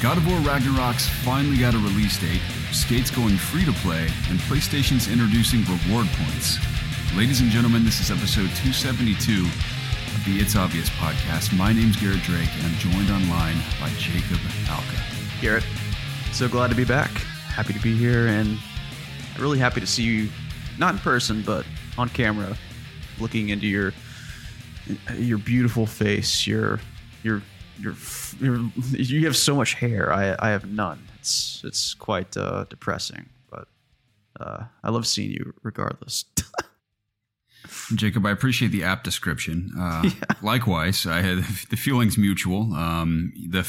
God of War Ragnarok's finally got a release date, Skate's going free to play, and PlayStation's introducing reward points. Ladies and gentlemen, this is episode 272 of the It's Obvious podcast. My name's Garrett Drake, and I'm joined online by Jacob Alka. Garrett, so glad to be back. Happy to be here, and really happy to see you, not in person, but on camera, looking into your beautiful face. You have so much hair. I have none. It's quite depressing, but I love seeing you regardless. Jacob, I appreciate the apt description. Likewise, I had the feelings mutual. The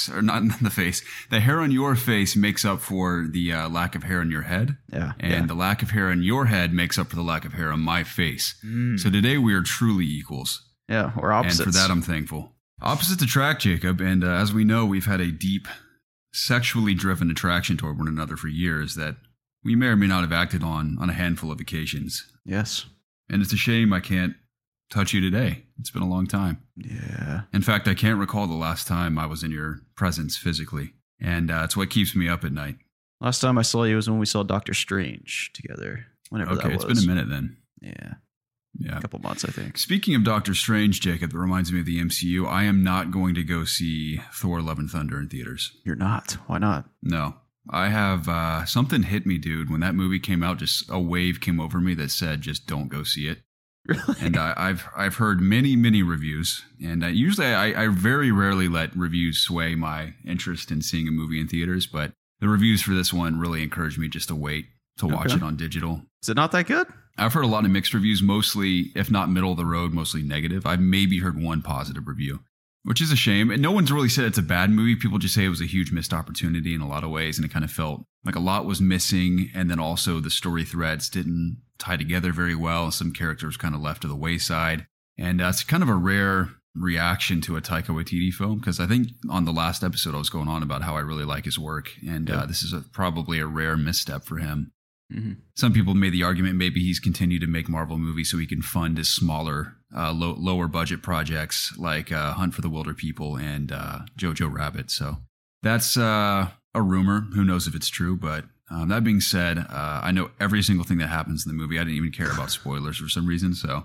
hair on your face makes up for the lack of hair on your head. The lack of hair on your head makes up for the lack of hair on my face. So today we are truly equals. Yeah, we're opposites. And for that, I'm thankful. Opposites attract, Jacob. And as we know, we've had a deep, sexually driven attraction toward one another for years that we may or may not have acted on a handful of occasions. Yes. And it's a shame I can't touch you today. It's been a long time. Yeah. In fact, I can't recall the last time I was in your presence physically. And it's what keeps me up at night. Last time I saw you was when we saw Doctor Strange together. Whenever that was. Okay, it's been a minute then. Yeah. Yeah. A couple months, I think. Speaking of Doctor Strange, Jacob, that reminds me of the MCU. I am not going to go see Thor Love and Thunder in theaters. You're not? Why not? No. I have something hit me, dude. When that movie came out, just a wave came over me that said, just don't go see it. Really? And I've heard many reviews, and usually I very rarely let reviews sway my interest in seeing a movie in theaters, but the reviews for this one really encouraged me just to wait to watch it on digital. Is it not that good? I've heard a lot of mixed reviews, mostly, if not middle of the road, mostly negative. I've maybe heard one positive review, which is a shame. And no one's really said it's a bad movie. People just say it was a huge missed opportunity in a lot of ways, and it kind of felt like a lot was missing, and then also the story threads didn't tie together very well. Some characters kind of left to the wayside, and it's kind of a rare reaction to a Taika Waititi film, because I think on the last episode I was going on about how I really like his work, and this is probably a rare misstep for him. Mm-hmm. Some people made the argument maybe he's continued to make Marvel movies so he can fund his smaller, lower budget projects like Hunt for the Wilder People and Jojo Rabbit. So that's a rumor. Who knows if it's true? But that being said, I know every single thing that happens in the movie. I didn't even care about spoilers for some reason. So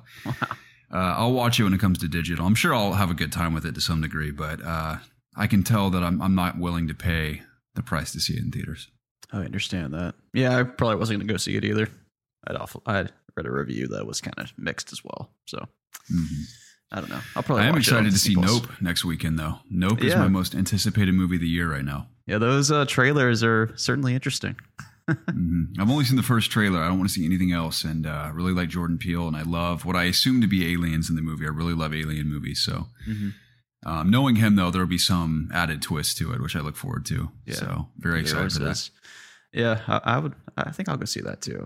I'll watch it when it comes to digital. I'm sure I'll have a good time with it to some degree, but I can tell that I'm not willing to pay the price to see it in theaters. I understand that. Yeah, I probably wasn't going to go see it either. I'd read a review that was kind of mixed as well. So I don't know. I am excited to see Nope next weekend, though. Nope is my most anticipated movie of the year right now. Yeah, those trailers are certainly interesting. I've only seen the first trailer. I don't want to see anything else. And I really like Jordan Peele, and I love what I assume to be aliens in the movie. I really love alien movies. So knowing him, though, there will be some added twist to it, which I look forward to. Yeah. So very excited for that. Yeah, I think I'll go see that too.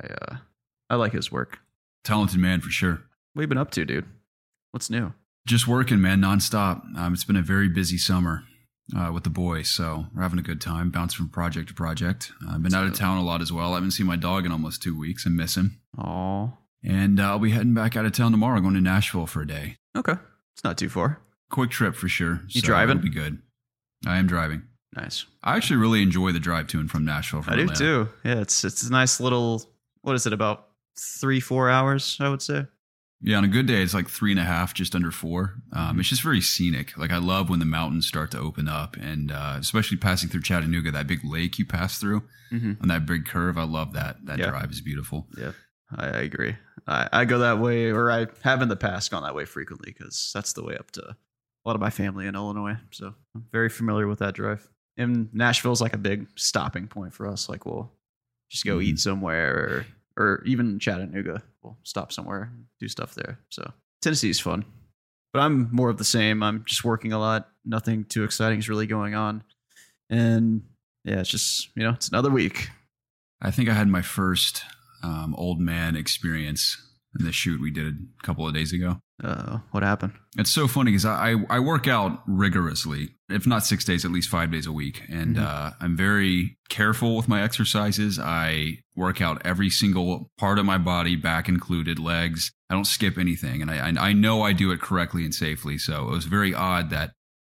I like his work. Talented man for sure. What have you been up to, dude? What's new? Just working, man, nonstop. It's been a very busy summer with the boys, so we're having a good time, bouncing from project to project. I've been out of town a lot as well. I haven't seen my dog in almost 2 weeks. I miss him. Aw. And I'll be heading back out of town tomorrow, going to Nashville for a day. Okay. It's not too far. Quick trip for sure. You driving? It'll be good. I am driving. Nice. I actually really enjoy the drive to and from Nashville. From Atlanta. Do too. Yeah, it's a nice little, what is it, about 3-4 hours, I would say. Yeah, on a good day, it's like 3.5, just under 4. It's just very scenic. Like, I love when the mountains start to open up, and especially passing through Chattanooga, that big lake you pass through on that big curve. I love that. That drive is beautiful. Yeah, I agree. I go that way, or I have in the past gone that way frequently, because that's the way up to a lot of my family in Illinois. So I'm very familiar with that drive. And Nashville's like a big stopping point for us. Like, we'll just go eat somewhere, or even Chattanooga, we'll stop somewhere and do stuff there. So Tennessee's fun. But I'm more of the same. I'm just working a lot. Nothing too exciting is really going on. And yeah, it's just, it's another week. I think I had my first old man experience in the shoot we did a couple of days ago. What happened? It's so funny because I work out rigorously, if not 6 days, at least 5 days a week. And I'm very careful with my exercises. I work out every single part of my body, back included, legs. I don't skip anything. And I know I do it correctly and safely. So it was very odd that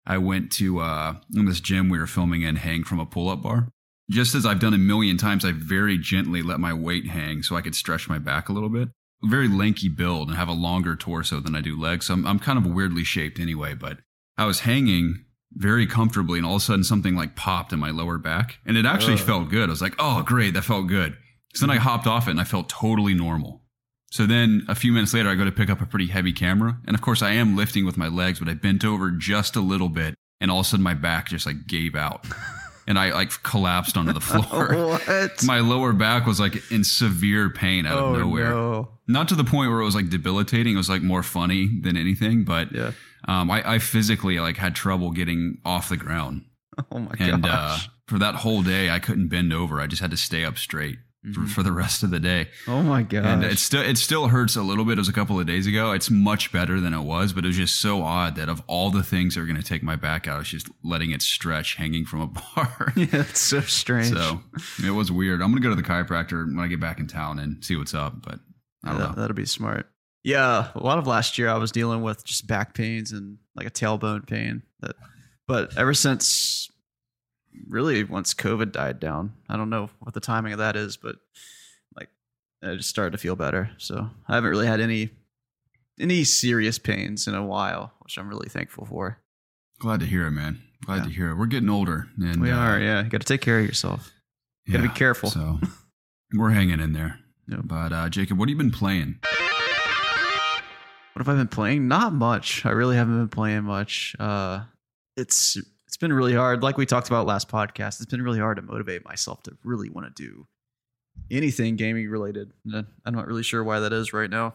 I went to in this gym we were filming in hang from a pull-up bar. Just as I've done a million times, I very gently let my weight hang so I could stretch my back a little bit. Very lanky build and have a longer torso than I do legs. So I'm kind of weirdly shaped anyway, but I was hanging very comfortably and all of a sudden something like popped in my lower back and it actually felt good. I was like, oh, great. That felt good. So then I hopped off it and I felt totally normal. So then a few minutes later, I go to pick up a pretty heavy camera. And of course I am lifting with my legs, but I bent over just a little bit and all of a sudden my back just like gave out. And I like collapsed onto the floor. What? My lower back was like in severe pain out of nowhere. No. Not to the point where it was like debilitating. It was like more funny than anything. But Yeah. I physically like had trouble getting off the ground. Oh my And gosh. for that whole day, I couldn't bend over. I just had to stay up straight for the rest of the day. Oh my gosh. And it still hurts a little bit. It was a couple of days ago. It's much better than it was, but it was just so odd that of all the things that are going to take my back out, I was just letting it stretch hanging from a bar. Yeah, it's so strange. So it was weird. I'm going to go to the chiropractor when I get back in town and see what's up, but I don't know. That'll be smart. Yeah, a lot of last year I was dealing with just back pains and like a tailbone pain. But ever since, really, once COVID died down, I don't know what the timing of that is, but like I just started to feel better. So I haven't really had any serious pains in a while, which I'm really thankful for. Glad to hear it, man. Glad to hear it. We're getting older. And, We are, yeah. You got to take care of yourself. You got to be careful. So we're hanging in there. Yep. But Jacob, what have you been playing? What have I been playing? Not much. I really haven't been playing much. It's been really hard. Like we talked about last podcast, it's been really hard to motivate myself to really want to do anything gaming related. And I'm not really sure why that is right now.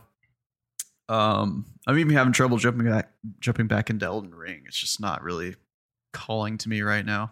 I'm even having trouble jumping back into Elden Ring. It's just not really calling to me right now.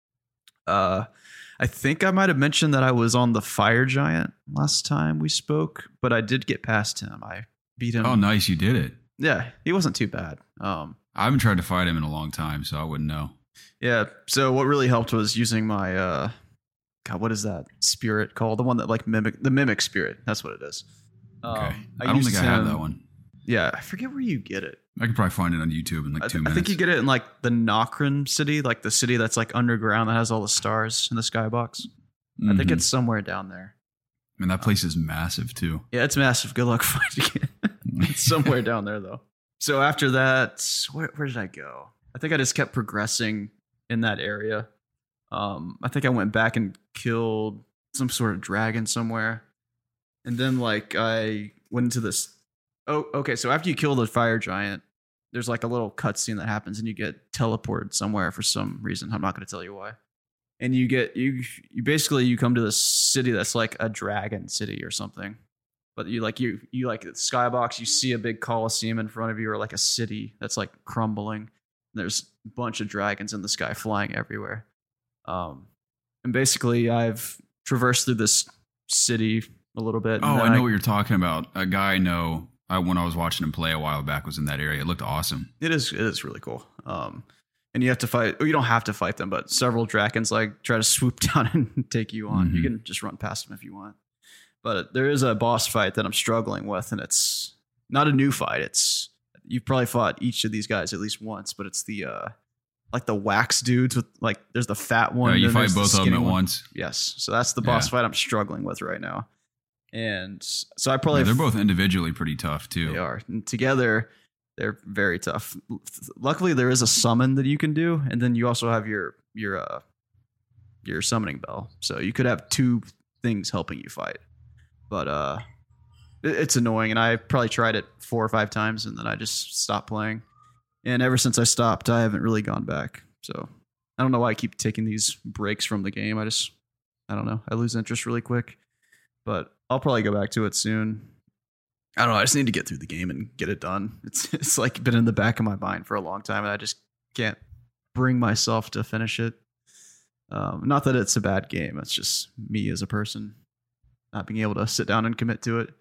I think I might have mentioned that I was on the Fire Giant last time we spoke, but I did get past him. I beat him. Oh, nice. You did it. Yeah, he wasn't too bad. I haven't tried to fight him in a long time, so I wouldn't know. Yeah. So what really helped was using my God, what is that spirit called? The one that like mimic spirit. That's what it is. Okay. I don't think I have that one. Yeah, I forget where you get it. I could probably find it on YouTube in like 2 minutes. I think you get it in like the Nokron city, like the city that's like underground that has all the stars in the skybox. I think it's somewhere down there. And that place is massive too. Yeah, it's massive. Good luck finding it. It's somewhere down there though. So after that, where did I go? I think I just kept progressing in that area. I think I went back and killed some sort of dragon somewhere. And then like I went into this. Oh, okay. So after you kill the fire giant, there's like a little cutscene that happens and you get teleported somewhere for some reason. I'm not going to tell you why. And you basically come to this city that's like a dragon city or something. But you like the skybox, you see a big coliseum in front of you or like a city that's like crumbling. There's a bunch of dragons in the sky flying everywhere. And basically I've traversed through this city a little bit. Oh, I know what you're talking about. A guy I know, when I was watching him play a while back, was in that area. It looked awesome. It is really cool. And you have to fight. You don't have to fight them, but several dragons like try to swoop down and take you on. Mm-hmm. You can just run past them if you want. But there is a boss fight that I'm struggling with, and it's not a new fight. You've probably fought each of these guys at least once, but it's the like the wax dudes with like there's the fat one. You fight both of them at once. Yes, so that's the boss fight I'm struggling with right now. And so I probably they're both individually pretty tough too. They are. And together they're very tough. Luckily there is a summon that you can do, and then you also have your summoning bell. So you could have two things helping you fight. But it's annoying, and I probably tried it 4 or 5 times and then I just stopped playing. And ever since I stopped, I haven't really gone back. So I don't know why I keep taking these breaks from the game. I don't know. I lose interest really quick. But I'll probably go back to it soon. I don't know. I just need to get through the game and get it done. It's like been in the back of my mind for a long time, and I just can't bring myself to finish it. Not that it's a bad game. It's just me as a person not being able to sit down and commit to it.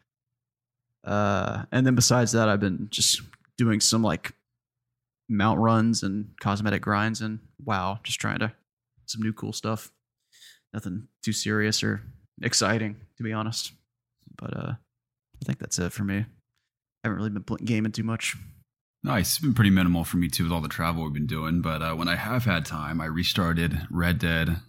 And then besides that, I've been just doing some like mount runs and cosmetic grinds and WoW, just trying to some new cool stuff. Nothing too serious or exciting, to be honest. But I think that's it for me. I haven't really been gaming too much. Nice. It's been pretty minimal for me too with all the travel we've been doing. But when I have had time, I restarted Red Dead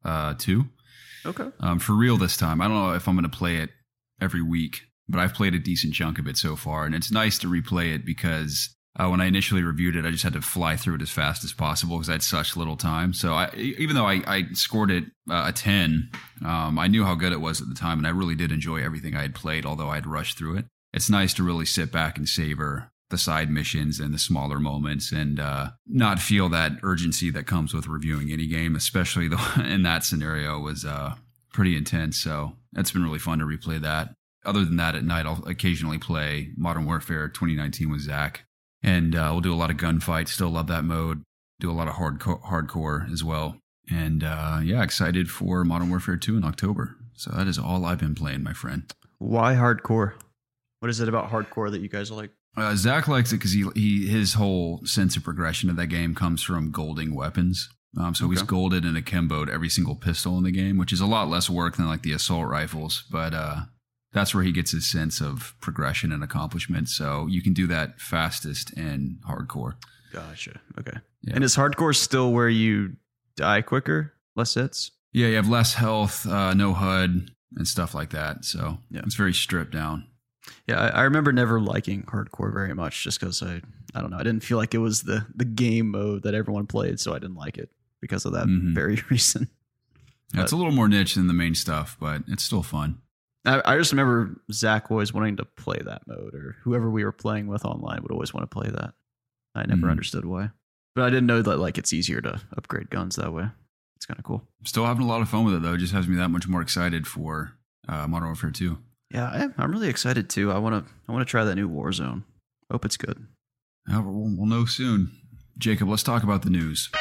2. Okay. For real this time. I don't know if I'm going to play it every week, but I've played a decent chunk of it so far. And it's nice to replay it because when I initially reviewed it, I just had to fly through it as fast as possible because I had such little time. So even though I scored it a 10, I knew how good it was at the time. And I really did enjoy everything I had played, although I had rushed through it. It's nice to really sit back and savor the side missions and the smaller moments and not feel that urgency that comes with reviewing any game, especially in that scenario was pretty intense. So it's been really fun to replay that. Other than that, at night, I'll occasionally play Modern Warfare 2019 with Zach. And we'll do a lot of gunfights. Still love that mode. Do a lot of hardcore as well. And excited for Modern Warfare 2 in October. So that is all I've been playing, my friend. Why hardcore? What is it about hardcore that you guys like? Zach likes it because his whole sense of progression of that game comes from golding weapons. He's golded and akimboed every single pistol in the game, which is a lot less work than like the assault rifles. But that's where he gets his sense of progression and accomplishment. So you can do that fastest in hardcore. Gotcha. Okay. Yeah. And is hardcore still where you die quicker, less hits? Yeah, you have less health, no HUD, and stuff like that. So It's very stripped down. Yeah, I remember never liking hardcore very much just because I don't know. I didn't feel like it was the game mode that everyone played, so I didn't like it because of that very reason. Yeah, it's a little more niche than the main stuff, but it's still fun. I just remember Zach always wanting to play that mode, or whoever we were playing with online would always want to play that. I never understood why. But I didn't know that like it's easier to upgrade guns that way. It's kind of cool. Still having a lot of fun with it, though. It just has me that much more excited for Modern Warfare 2. Yeah, I'm really excited too. I want to try that new Warzone. Hope it's good. Yeah, we'll know soon. Jacob, let's talk about the news.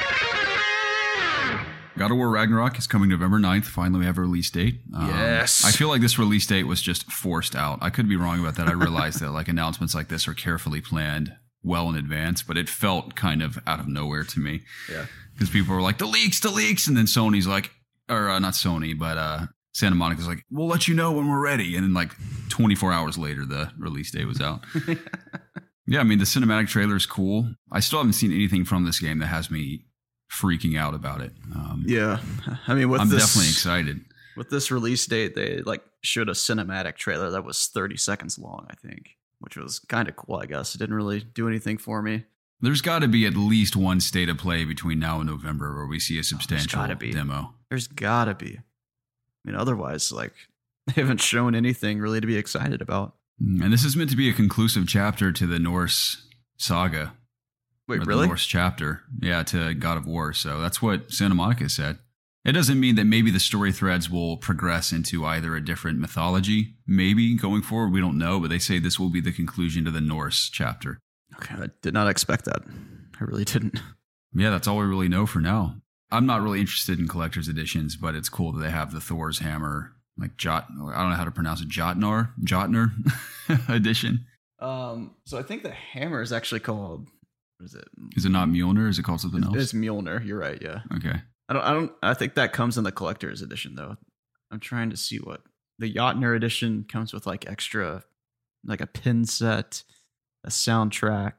God of War Ragnarok is coming November 9th. Finally, we have a release date. Yes. I feel like this release date was just forced out. I could be wrong about that. I realize that like announcements like this are carefully planned well in advance, but it felt kind of out of nowhere to me. Yeah. Because people were like, the leaks. And then Sony's like, or not Sony, but Santa Monica's like, we'll let you know when we're ready. And then like 24 hours later, the release date was out. Yeah, I mean, the cinematic trailer is cool. I still haven't seen anything from this game that has me freaking out about it. Yeah. I mean, I'm definitely excited. With this release date, they like showed a cinematic trailer that was 30 seconds long, I think, which was kind of cool, I guess. It didn't really do anything for me. There's got to be at least one state of play between now and November where we see a substantial demo. There's got to be. I mean, otherwise, like, they haven't shown anything really to be excited about. And this is meant to be a conclusive chapter to the Norse saga. Wait, really? The Norse chapter. Yeah, to God of War. So that's what Santa Monica said. It doesn't mean that maybe the story threads will progress into either a different mythology, maybe going forward. We don't know, but they say this will be the conclusion to the Norse chapter. Okay, I did not expect that. I really didn't. Yeah, that's all we really know for now. I'm not really interested in collector's editions, but it's cool that they have the Thor's hammer, like I don't know how to pronounce it, Jotnar edition. So I think the hammer is actually called, what is it? Is it not Mjolnir? Is it called something else? It's Mjolnir. You're right. Yeah. Okay. I think that comes in the collector's edition though. I'm trying to see what the Jotnar edition comes with, like extra, like a pin set, a soundtrack,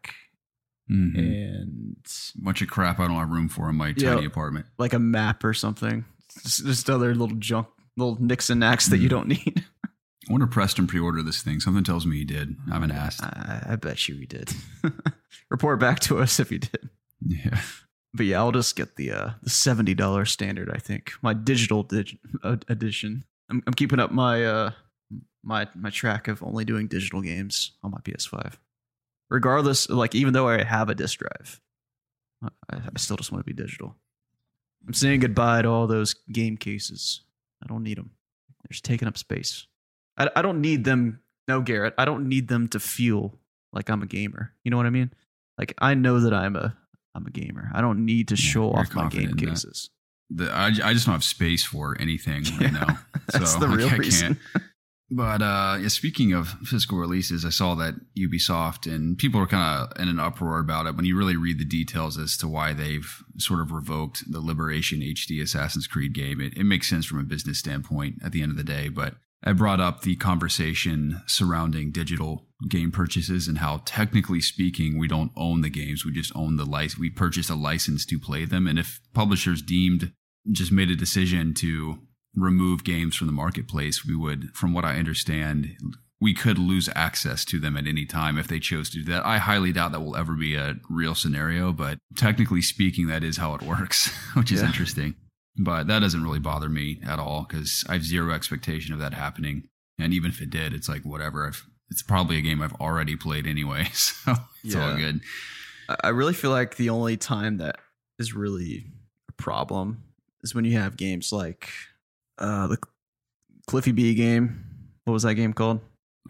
and a bunch of crap I don't have room for in my tiny apartment. Like a map or something. Just other little junk, little nicks and knacks that you don't need. I wonder if Preston pre-ordered this thing. Something tells me he did. I haven't asked. I bet you he did. Report back to us if you did. Yeah. But yeah, I'll just get the $70 standard, I think. My digital edition. I'm keeping up my my track of only doing digital games on my PS5. Regardless, like even though I have a disc drive, I still just want to be digital. I'm saying goodbye to all those game cases. I don't need them. They're just taking up space. I don't need them. No, Garrett, I don't need them to feel like I'm a gamer. You know what I mean? Like I know that I'm a gamer. I don't need to show off my game cases. I just don't have space for anything right now. That's the real reason. But speaking of physical releases, I saw that Ubisoft, and people are kind of in an uproar about it when you really read the details as to why they've sort of revoked the Liberation HD Assassin's Creed game. It makes sense from a business standpoint at the end of the day, but I brought up the conversation surrounding digital game purchases and how, technically speaking, we don't own the games. We just own the license. We purchased a license to play them. And if publishers just made a decision to remove games from the marketplace, we would, from what I understand, we could lose access to them at any time if they chose to do that. I highly doubt that will ever be a real scenario, but technically speaking, that is how it works, which is interesting. But that doesn't really bother me at all because I have zero expectation of that happening. And even if it did, it's like, whatever. It's probably a game I've already played anyway, so it's all good. I really feel like the only time that is really a problem is when you have games like the Cliffy B game. What was that game called?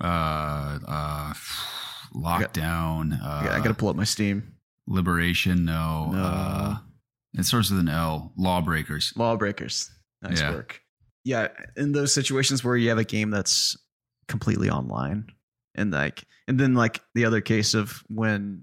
Lockdown. I gotta pull up my Steam. Liberation. No. It starts with an L. Lawbreakers. Nice work. Yeah, in those situations where you have a game that's completely online, and then the other case of when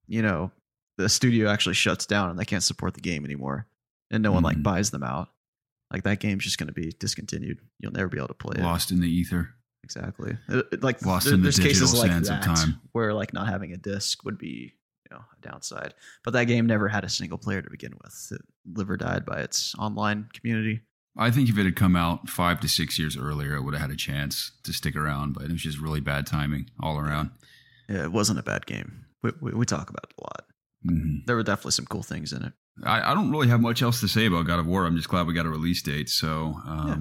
the studio actually shuts down and they can't support the game anymore, and no one buys them out. Like that game's just going to be discontinued. You'll never be able to play it. Lost in the ether. Exactly. Lost in the digital sands of time. Where not having a disc would be a downside. But that game never had a single player to begin with. It lived or died by its online community. I think if it had come out 5 to 6 years earlier, it would have had a chance to stick around. But it was just really bad timing all around. Yeah, it wasn't a bad game. We talk about it a lot. Mm-hmm. There were definitely some cool things in it. I don't really have much else to say about God of War. I'm just glad we got a release date. So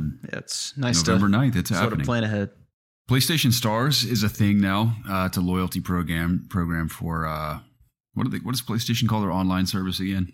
it's nice. November 9th, it's happening. Sort of plan ahead. PlayStation Stars is a thing now. It's a loyalty program for what does PlayStation call their online service again?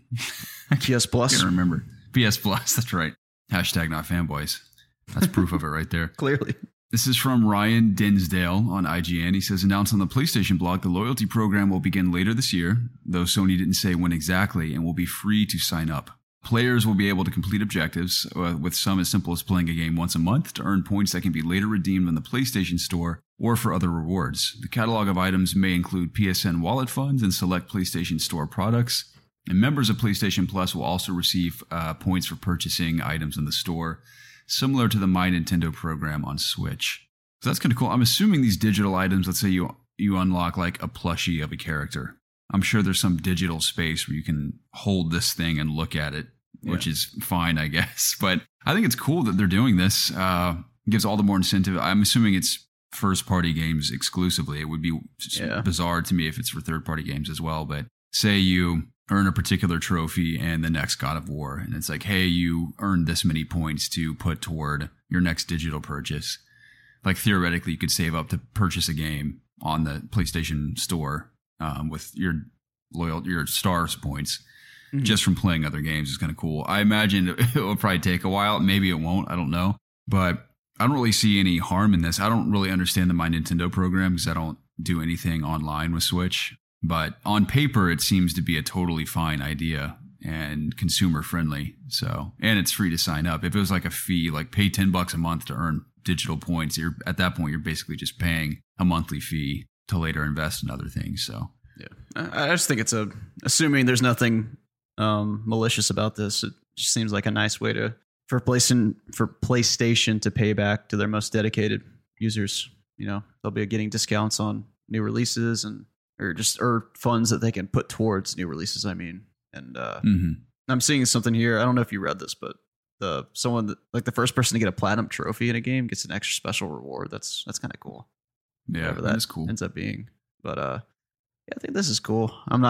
PS Plus. I can't remember. PS Plus. That's right. Hashtag not fanboys. That's proof of it right there. Clearly. This is from Ryan Dinsdale on IGN. He says, announced on the PlayStation blog, the loyalty program will begin later this year, though Sony didn't say when exactly, and will be free to sign up. Players will be able to complete objectives, with some as simple as playing a game once a month to earn points that can be later redeemed in the PlayStation Store or for other rewards. The catalog of items may include PSN wallet funds and select PlayStation Store products. And members of PlayStation Plus will also receive points for purchasing items in the store, similar to the My Nintendo program on Switch. So that's kind of cool. I'm assuming these digital items, let's say you unlock like a plushie of a character. I'm sure there's some digital space where you can hold this thing and look at it, which is fine, I guess. But I think it's cool that they're doing this. Gives all the more incentive. I'm assuming it's first-party games exclusively. It would be bizarre to me if it's for third-party games as well. But say you earn a particular trophy and the next God of War, and it's like, hey, you earned this many points to put toward your next digital purchase. Like theoretically, you could save up to purchase a game on the PlayStation Store with your stars points just from playing other games. Is kind of cool. I imagine it will probably take a while. Maybe it won't. I don't know. But I don't really see any harm in this. I don't really understand the My Nintendo program because I don't do anything online with Switch. But on paper, it seems to be a totally fine idea and consumer friendly. So, and it's free to sign up. If it was like a fee, like pay $10 a month to earn digital points, at that point, you're basically just paying a monthly fee to later invest in other things. So, yeah, I just think it's assuming there's nothing malicious about this. It just seems like a nice way for PlayStation to pay back to their most dedicated users. They'll be getting discounts on new releases or funds that they can put towards new releases. And I'm seeing something here. I don't know if you read this, but the first person to get a platinum trophy in a game gets an extra special reward. That's kind of cool. Yeah, that's cool. Ends up being, but I think this is cool.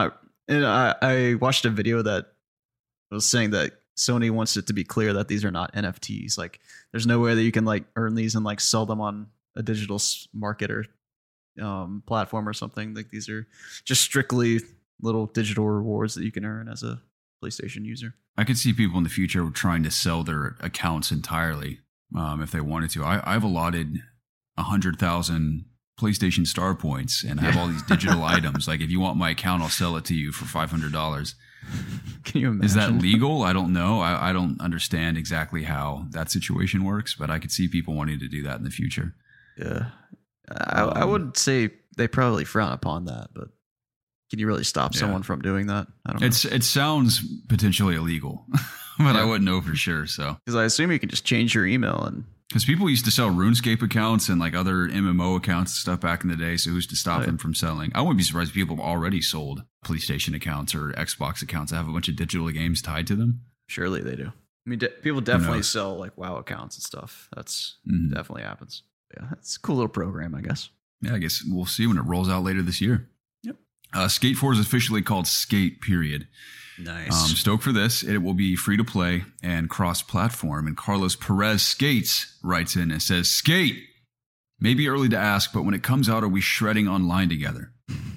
I watched a video that was saying that Sony wants it to be clear that these are not NFTs. Like, there's no way that you can earn these and sell them on a digital market or platform or something. Like, these are just strictly little digital rewards that you can earn as a PlayStation user. I could see people in the future trying to sell their accounts entirely if they wanted to. I've allotted 100,000 PlayStation Star points and have all these digital items. Like, if you want my account, I'll sell it to you for $500. Can you imagine? Is that legal? I don't know. I don't understand exactly how that situation works, but I could see people wanting to do that in the future. Yeah. I would say they probably frown upon that, but can you really stop someone from doing that? I don't know. It sounds potentially illegal, but I wouldn't know for sure. So, because I assume you can just change your email and Because people used to sell RuneScape accounts and like other MMO accounts and stuff back in the day. So who's to stop them from selling? I wouldn't be surprised if people have already sold PlayStation accounts or Xbox accounts that have a bunch of digital games tied to them. Surely they do. I mean, people definitely sell like WoW accounts and stuff. That's definitely happens. Yeah, it's a cool little program, I guess. Yeah, I guess we'll see when it rolls out later this year. Yep. Skate 4 is officially called Skate, period. Nice. Stoked for this. It will be free to play and cross-platform. And Carlos Perez Skates writes in and says, Skate! Maybe early to ask, but when it comes out, are we shredding online together?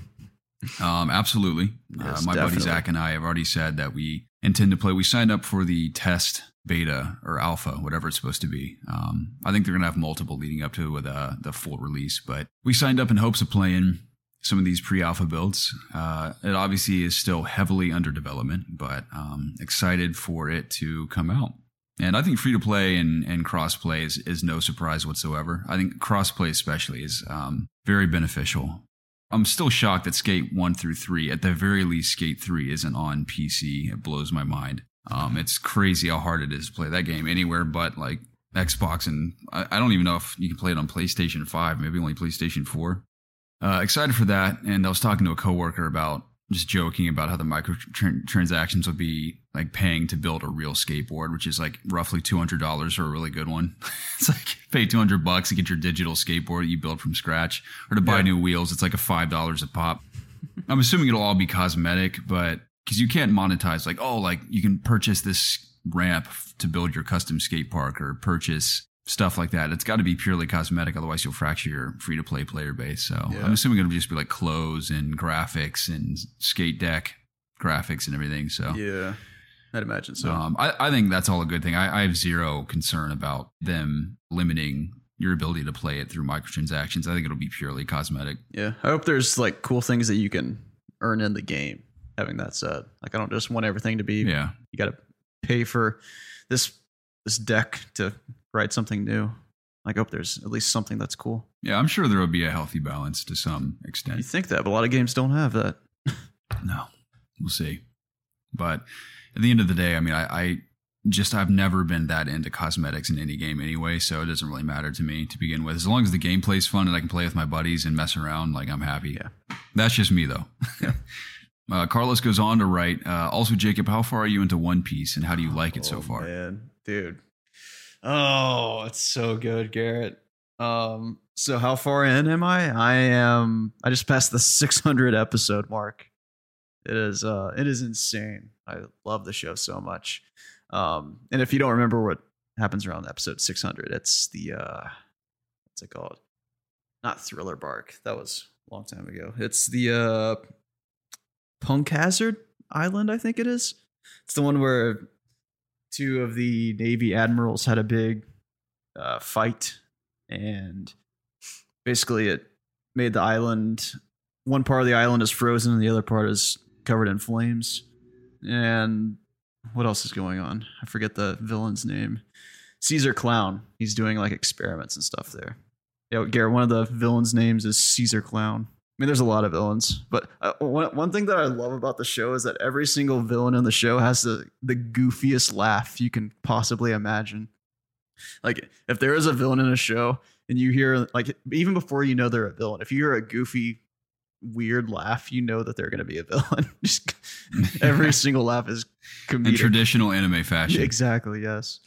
Absolutely. Yes, my buddy Zach and I have already said that we intend to play. We signed up for the test beta or alpha, whatever it's supposed to be. I think they're going to have multiple leading up to the full release, but we signed up in hopes of playing some of these pre-alpha builds. It obviously is still heavily under development, but excited for it to come out. And I think free-to-play and cross-play is no surprise whatsoever. I think cross-play especially is very beneficial. I'm still shocked that Skate 1 through 3, at the very least Skate 3 isn't on PC. It blows my mind. It's crazy how hard it is to play that game anywhere but like Xbox, and I don't even know if you can play it on PlayStation 5, maybe only PlayStation 4. Excited for that, and I was talking to a coworker about just joking about how the microtransactions would be like paying to build a real skateboard, which is like roughly $200 for a really good one. It's like pay $200 to get your digital skateboard that you build from scratch, or to buy new wheels. It's like a $5 a pop. I'm assuming it'll all be cosmetic, but because you can't monetize like, oh, like you can purchase this ramp to build your custom skate park or purchase stuff like that. It's got to be purely cosmetic, otherwise you'll fracture your free-to-play player base. So I'm assuming it'll just be like clothes and graphics and skate deck graphics and everything. So yeah, I'd imagine so. I think that's all a good thing. I have zero concern about them limiting your ability to play it through microtransactions. I think it'll be purely cosmetic. Yeah, I hope there's like cool things that you can earn in the game. Having that said, like I don't just want everything to be, you got to pay for this deck to write something new. Like, I hope there's at least something that's cool. Yeah, I'm sure there will be a healthy balance to some extent. You think that, but a lot of games don't have that. No, we'll see. But at the end of the day, I mean, I've never been that into cosmetics in any game anyway, so it doesn't really matter to me to begin with. As long as the gameplay's fun and I can play with my buddies and mess around, like I'm happy. Yeah. That's just me, though. Yeah. Carlos goes on to write, also, Jacob, how far are you into One Piece and how do you like it so far? Man, dude. Oh, it's so good, Garrett. So how far in am I? I just passed the 600 episode mark. It is insane. I love the show so much. And if you don't remember what happens around episode 600, it's the, what's it called? Not Thriller Bark. That was a long time ago. It's the, Punk Hazard Island, I think it is. It's the one where two of the Navy admirals had a big fight, and basically it made the island, one part of the island is frozen and the other part is covered in flames. And what else is going on? I forget the villain's name. Caesar Clown. He's doing like experiments and stuff there. Yeah, Garrett, one of the villains' names is Caesar Clown. I mean, there's a lot of villains, but one thing that I love about the show is that every single villain in the show has the goofiest laugh you can possibly imagine. Like, if there is a villain in a show and you hear, like, even before you know they're a villain, if you hear a goofy, weird laugh, you know that they're going to be a villain. Just every single laugh is comedic. In traditional anime fashion. Exactly, yes.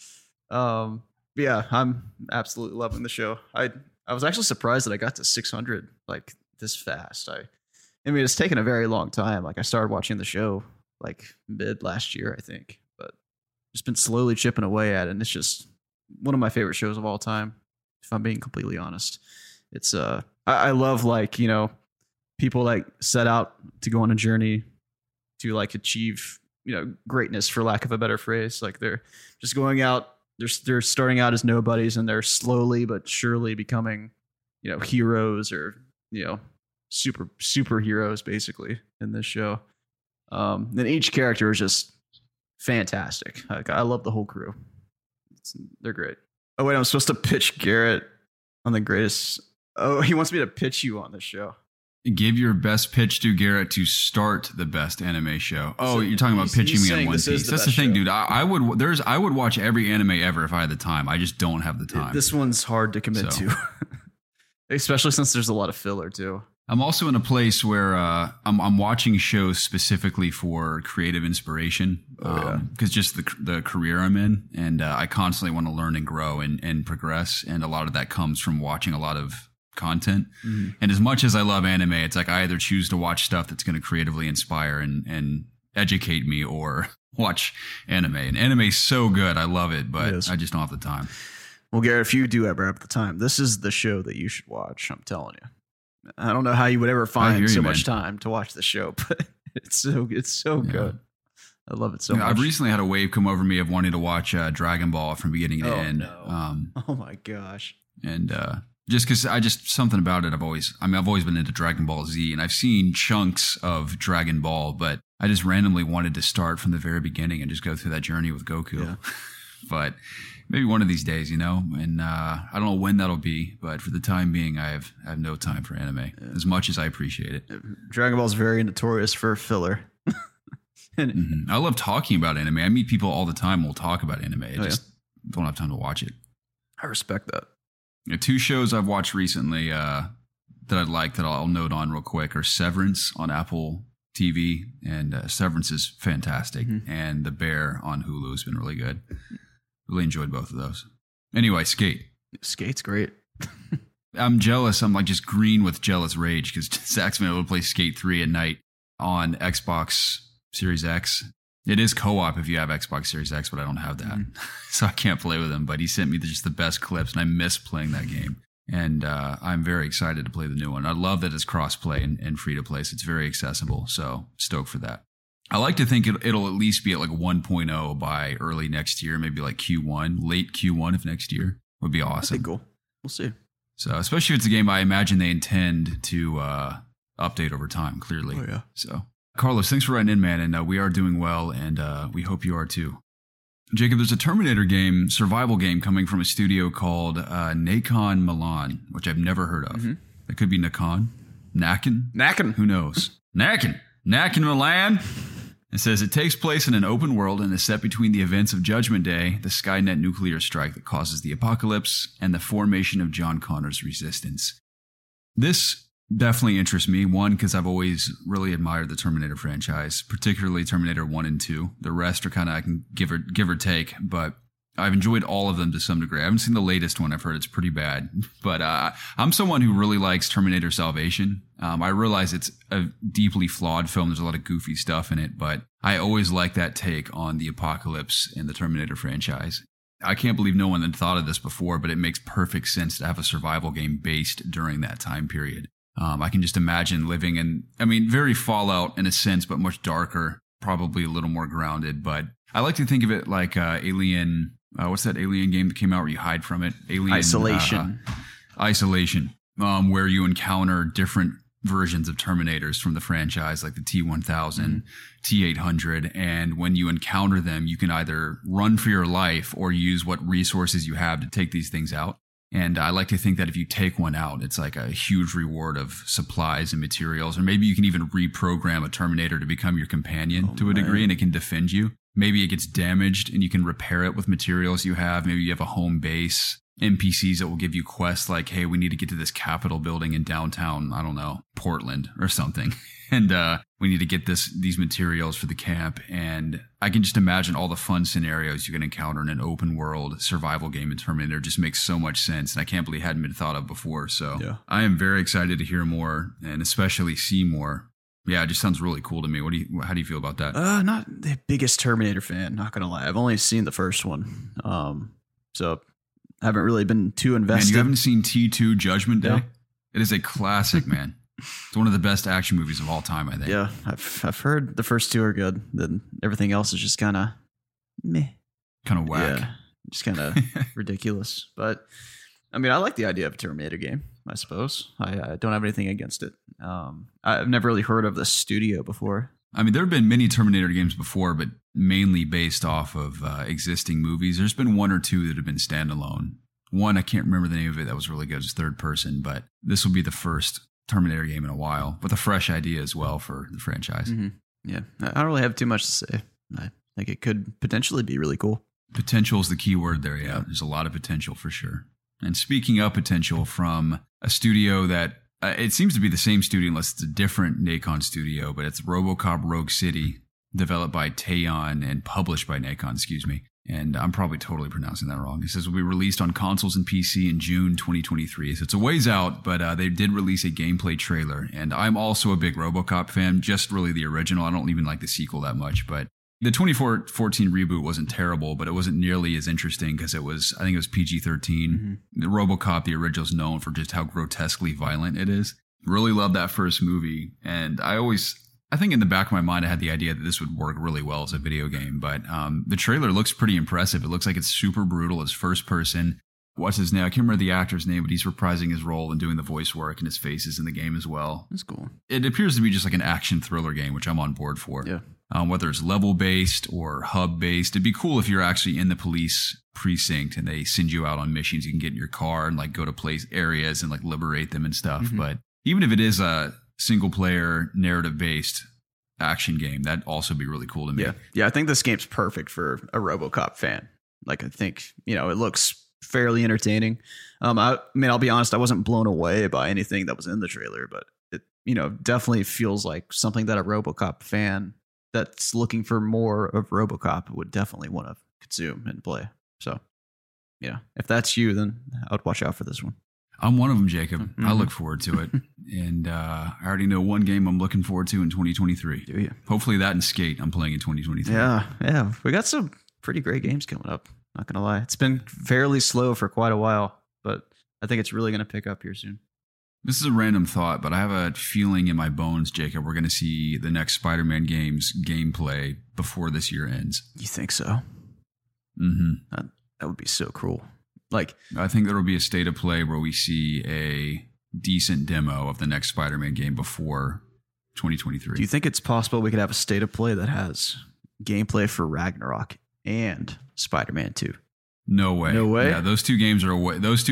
Yeah, I'm absolutely loving the show. I was actually surprised that I got to 600, like, this fast. I mean, it's taken a very long time. Like, I started watching the show like mid last year, I think, but just been slowly chipping away at it. And it's just one of my favorite shows of all time, if I'm being completely honest. It's I love, like, you know, people like set out to go on a journey to like achieve, you know, greatness, for lack of a better phrase. Like, they're just going out, they're starting out as nobodies and they're slowly but surely becoming, you know, heroes, or, you know, superheroes basically in this show. And each character is just fantastic. Like, I love the whole crew. They're great. Oh wait, I'm supposed to pitch Garrett on the greatest. Oh, he wants me to pitch you on the show. Give your best pitch to Garrett to start the best anime show. Oh, you're talking about pitching me on One Piece. That's the thing, dude. I would watch every anime ever if I had the time. I just don't have the time. This one's hard to commit to, especially since there's a lot of filler too. I'm also in a place where I'm watching shows specifically for creative inspiration, because just the career I'm in, and I constantly want to learn and grow and progress, and a lot of that comes from watching a lot of content. And as much as I love anime, it's like I either choose to watch stuff that's going to creatively inspire and educate me, or watch anime. And anime is so good, I love it, but I just don't have the time. Well, Garrett, if you do ever have the time, this is the show that you should watch. I'm telling you. I don't know how you would ever find so much time to watch the show, but it's so good. I love it so much. I've recently had a wave come over me of wanting to watch Dragon Ball from beginning to end. No. Oh my gosh! And just because something about it, I've always been into Dragon Ball Z, and I've seen chunks of Dragon Ball, but I just randomly wanted to start from the very beginning and just go through that journey with Goku. Yeah. But maybe one of these days, and I don't know when that'll be, but for the time being, I have no time for anime, as much as I appreciate it. Dragon Ball is very notorious for filler. I love talking about anime. I meet people all the time who will talk about anime. I just don't have time to watch it. I respect that. 2 shows I've watched recently that I'd like that I'll note on real quick are Severance on Apple TV, and Severance is fantastic, and The Bear on Hulu has been really good. Really enjoyed both of those. Anyway, Skate. Skate's great. I'm jealous. I'm like just green with jealous rage because Zach's been able to play Skate 3 at night on Xbox Series X. It is co-op if you have Xbox Series X, but I don't have that. So I can't play with him. But he sent me just the best clips, and I miss playing that game. And I'm very excited to play the new one. I love that it's cross-play and free-to-play, so it's very accessible. So stoked for that. I like to think it'll at least be at like 1.0 by early next year, maybe like Q1, late Q1 of next year would be awesome. That'd be cool. We'll see. So especially if it's a game I imagine they intend to update over time, clearly. Oh, yeah. So Carlos, thanks for writing in, man. And we are doing well, and we hope you are too. Jacob, there's a Terminator game, survival game coming from a studio called Nacon Milan, which I've never heard of. It could be Nakan. Who knows? Nakan Milan. It says it takes place in an open world and is set between the events of Judgment Day, the Skynet nuclear strike that causes the apocalypse, and the formation of John Connor's resistance. This definitely interests me. One, because I've always really admired the Terminator franchise, particularly Terminator 1 and 2. The rest are kind of, I can give or take, but I've enjoyed all of them to some degree. I haven't seen the latest one. I've heard it's pretty bad. But I'm someone who really likes Terminator Salvation. I realize it's a deeply flawed film. There's a lot of goofy stuff in it, but I always like that take on the apocalypse in the Terminator franchise. I can't believe no one had thought of this before, but it makes perfect sense to have a survival game based during that time period. I can just imagine living in, very Fallout in a sense, but much darker, probably a little more grounded. But I like to think of it like Alien. What's that Alien game that came out where you hide from it? Alien Isolation. Isolation, where you encounter different versions of Terminators from the franchise, like the T-1000, T-800. And when you encounter them, you can either run for your life or use what resources you have to take these things out. And I like to think that if you take one out, it's like a huge reward of supplies and materials. Or maybe you can even reprogram a Terminator to become your companion to a degree, and it can defend you. Maybe it gets damaged and you can repair it with materials you have. Maybe you have a home base, NPCs that will give you quests like, hey, we need to get to this Capitol building in downtown, I don't know, Portland or something. And we need to get these materials for the camp. And I can just imagine all the fun scenarios you can encounter in an open world survival game in Terminator. Just makes so much sense. And I can't believe it hadn't been thought of before. So I am very excited to hear more and especially see more. Yeah, it just sounds really cool to me. How do you feel about that? Not the biggest Terminator fan, not going to lie. I've only seen the first one. So I haven't really been too invested. Man, you haven't seen T2 Judgment Day? No. It is a classic, man. It's one of the best action movies of all time, I think. Yeah, I've heard the first 2 are good. Then everything else is just kind of meh. Kind of whack. Yeah, just kind of ridiculous. But, I like the idea of a Terminator game, I suppose. I don't have anything against it. I've never really heard of the studio before. There have been many Terminator games before, but mainly based off of existing movies. There's been 1 or 2 that have been standalone. One, I can't remember the name of it, that was really good. It was third person, but this will be the first Terminator game in a while, with a fresh idea as well for the franchise. Mm-hmm. Yeah, I don't really have too much to say. I think it could potentially be really cool. Potential is the key word there. Yeah, there's a lot of potential for sure. And speaking of potential, from a studio that it seems to be the same studio unless it's a different Nacon studio, but it's RoboCop Rogue City, developed by Teyon and published by Nacon, excuse me. And I'm probably totally pronouncing that wrong. It says will be released on consoles and PC in June 2023. So it's a ways out, but they did release a gameplay trailer. And I'm also a big RoboCop fan, just really the original. I don't even like the sequel that much, but the 2014 reboot wasn't terrible, but it wasn't nearly as interesting because I think it was PG-13. Mm-hmm. The RoboCop, the original, is known for just how grotesquely violent it is. Really loved that first movie. And I think in the back of my mind, I had the idea that this would work really well as a video game, but the trailer looks pretty impressive. It looks like it's super brutal. It's first person. What's his name? I can't remember the actor's name, but he's reprising his role and doing the voice work, and his face is in the game as well. That's cool. It appears to be just like an action thriller game, which I'm on board for. Yeah. Whether it's level-based or hub-based. It'd be cool if you're actually in the police precinct and they send you out on missions. You can get in your car and like go to place areas and like liberate them and stuff. Mm-hmm. But even if it is a single-player narrative-based action game, that'd also be really cool to me. Yeah, I think this game's perfect for a RoboCop fan. Like, I think, it looks fairly entertaining. I mean, I'll be honest, I wasn't blown away by anything that was in the trailer, but it, definitely feels like something that a RoboCop fan that's looking for more of RoboCop would definitely want to consume and play. So, yeah, if that's you, then I would watch out for this one. I'm one of them, Jacob. Mm-hmm. I look forward to it. And I already know one game I'm looking forward to in 2023. Do you? Hopefully that and Skate I'm playing in 2023. Yeah. We got some pretty great games coming up. Not going to lie. It's been fairly slow for quite a while, but I think it's really going to pick up here soon. This is a random thought, but I have a feeling in my bones, Jacob, we're going to see the next Spider-Man game's gameplay before this year ends. You think so? Mm-hmm. That would be so cool. Like, I think there will be a state of play where we see a decent demo of the next Spider-Man game before 2023. Do you think it's possible we could have a state of play that has gameplay for Ragnarok and Spider-Man 2? No way. No way? Yeah, those two games are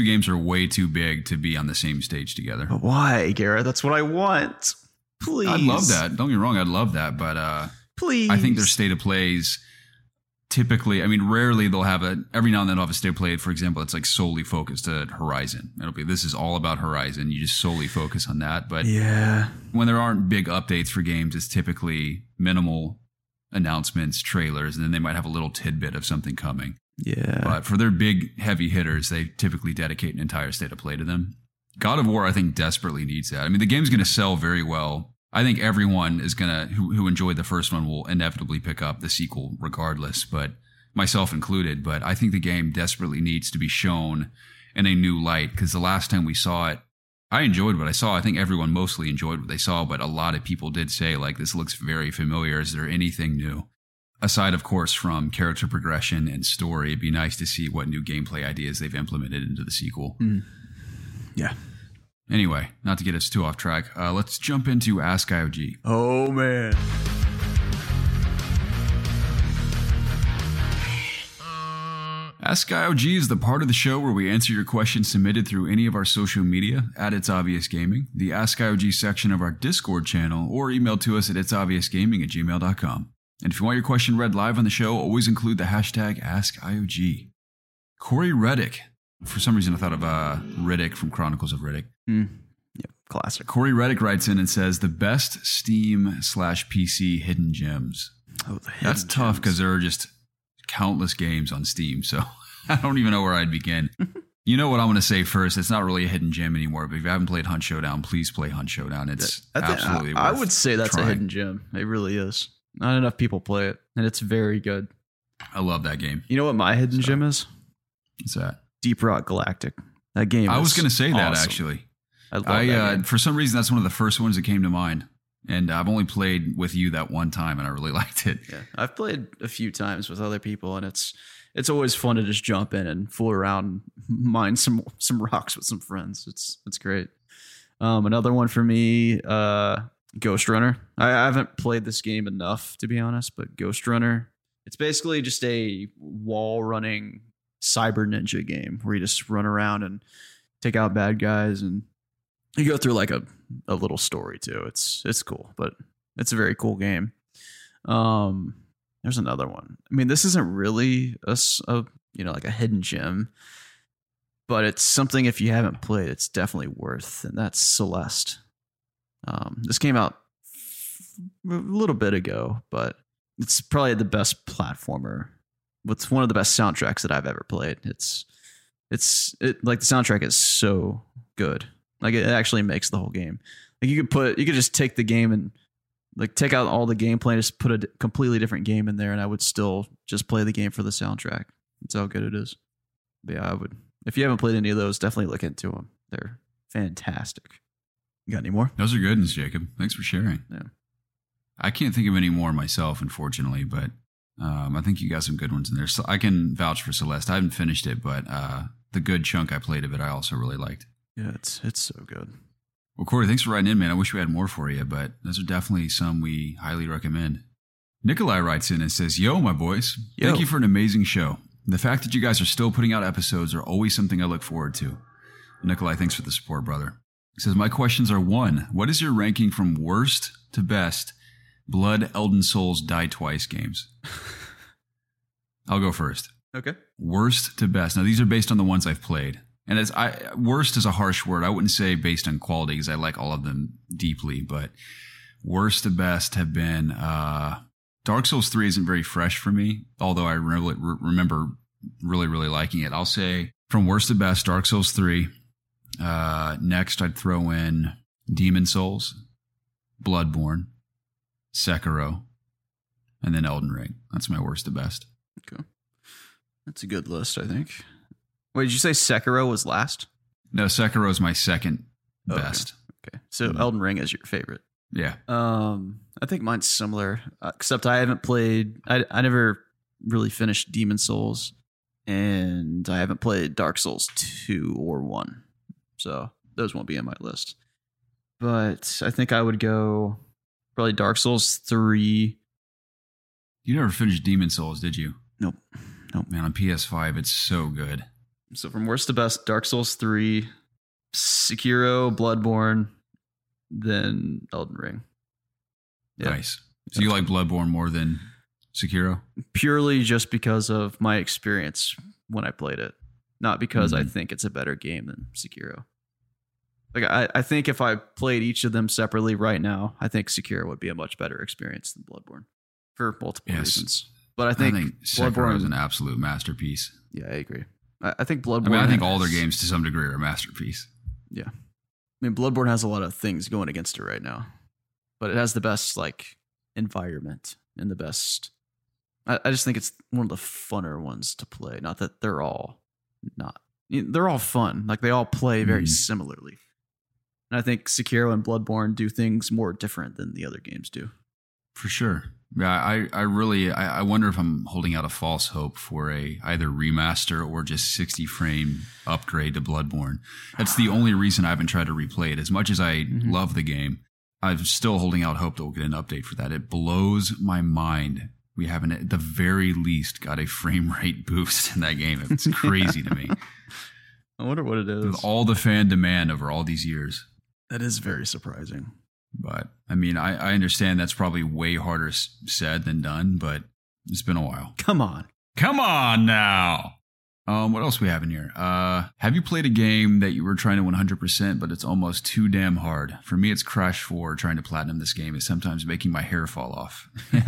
way too big to be on the same stage together. But why, Garrett? That's what I want. Please. I'd love that. Don't get me wrong, I'd love that, but please. I think their state of plays typically, I mean, rarely they'll have every now and then they'll have a state of play, for example, it's like solely focused at Horizon. This is all about Horizon. You just solely focus on that. But yeah, when there aren't big updates for games, it's typically minimal announcements, trailers, and then they might have a little tidbit of something coming. Yeah. But for their big, heavy hitters, they typically dedicate an entire state of play to them. God of War, I think, desperately needs that. I mean, the game's going to sell very well. I think everyone is going to, who enjoyed the first one will inevitably pick up the sequel regardless, but myself included. But I think the game desperately needs to be shown in a new light, because the last time we saw it, I enjoyed what I saw. I think everyone mostly enjoyed what they saw, but a lot of people did say, like, this looks very familiar. Is there anything new? Aside, of course, from character progression and story, it'd be nice to see what new gameplay ideas they've implemented into the sequel. Mm. Yeah. Anyway, not to get us too off track, let's jump into Ask IOG. Oh, man. Ask IOG is the part of the show where we answer your questions submitted through any of our social media at It's Obvious Gaming, the Ask IOG section of our Discord channel, or email to us at itsobviousgaming@gmail.com. And if you want your question read live on the show, always include the hashtag AskIOG. Corey Reddick. For some reason, I thought of Riddick from Chronicles of Riddick. Yep, classic. Corey Reddick writes in and says, the best Steam/PC hidden gems. Oh, That's tough because there are just countless games on Steam, so I don't even know where I'd begin. You know what I'm going to say first. It's not really a hidden gem anymore, but if you haven't played Hunt Showdown, please play Hunt Showdown. It's absolutely worth I would say that's trying. a hidden gem. It really is. Not enough people play it, and it's very good. I love that game. You know what my hidden gem is? What's that? Deep Rock Galactic. That game I was going to say that, awesome. actually. I love that game. For some reason, that's one of the first ones that came to mind. And I've only played with you that one time, and I really liked it. Yeah, I've played a few times with other people, and it's always fun to just jump in and fool around, and mine some rocks with some friends. It's great. Another one for me, Ghost Runner. I haven't played this game enough, to be honest, but Ghost Runner, it's basically just a wall running cyber ninja game where you just run around and take out bad guys, and You go through like a little story too. It's cool, but it's a very cool game. There's another one. I mean, this isn't really like a hidden gem, but it's something if you haven't played, it's definitely worth, and that's Celeste. This came out a little bit ago, but it's probably the best platformer with one of the best soundtracks that I've ever played. It's like the soundtrack is so good. Like it actually makes the whole game. Like you could just take the game and like take out all the gameplay and just put a completely different game in there, and I would still just play the game for the soundtrack. That's how good it is. But yeah, I would. If you haven't played any of those, definitely look into them. They're fantastic. You got any more? Those are good ones, Jacob. Thanks for sharing. Yeah. I can't think of any more myself, unfortunately, but I think you got some good ones in there. So I can vouch for Celeste. I haven't finished it, but the good chunk I played of it, I also really liked. Yeah, it's so good. Well, Corey, thanks for writing in, man. I wish we had more for you, but those are definitely some we highly recommend. Nikolai writes in and says, Yo, my boys. Yo. Thank you for an amazing show. The fact that you guys are still putting out episodes are always something I look forward to. Nikolai, thanks for the support, brother. He says, my questions are 1, what is your ranking from worst to best Blood, Elden Souls, Die Twice games? I'll go first. Okay. Worst to best. Now, these are based on the ones I've played. And worst is a harsh word. I wouldn't say based on quality because I like all of them deeply. But worst to best have been Dark Souls 3 isn't very fresh for me, although I remember really, really liking it. I'll say from worst to best, Dark Souls 3. Next, I'd throw in Demon Souls, Bloodborne, Sekiro, and then Elden Ring. That's my worst to best. Okay. That's a good list, I think. Wait, did you say Sekiro was last? No, Sekiro is my second best. Okay. So Elden Ring is your favorite. Yeah. I think mine's similar, except I haven't played. I never really finished Demon Souls, and I haven't played Dark Souls 2 or 1, so those won't be in my list. But I think I would go probably Dark Souls 3. You never finished Demon Souls, did you? Nope. Man, on PS5, it's so good. So from worst to best, Dark Souls 3, Sekiro, Bloodborne, then Elden Ring. Yeah. Nice. So you like Bloodborne more than Sekiro? Purely just because of my experience when I played it. Not because I think it's a better game than Sekiro. Like I think if I played each of them separately right now, I think Sekiro would be a much better experience than Bloodborne for multiple reasons. But I think Sekiro is an absolute masterpiece. Yeah, I agree. I think Bloodborne. I mean, I think all their games to some degree are a masterpiece. Yeah. I mean, Bloodborne has a lot of things going against it right now, but it has the best like environment and the best. I just think it's one of the funner ones to play. Not that they're all not. They're all fun. Like they all play very similarly. And I think Sekiro and Bloodborne do things more different than the other games do. For sure. Yeah, I wonder if I'm holding out a false hope for a either remaster or just 60 frame upgrade to Bloodborne. That's the only reason I haven't tried to replay it. As much as I love the game, I'm still holding out hope that we'll get an update for that. It blows my mind. We haven't, at the very least, got a frame rate boost in that game. It's crazy to me. I wonder what it is. With all the fan demand over all these years. That is very surprising. But, I mean, I understand that's probably way harder said than done, but it's been a while. Come on. Come on now. What else we have in here? Have you played a game that you were trying to 100%, but it's almost too damn hard? For me, it's Crash 4. Trying to platinum this game is sometimes making my hair fall off.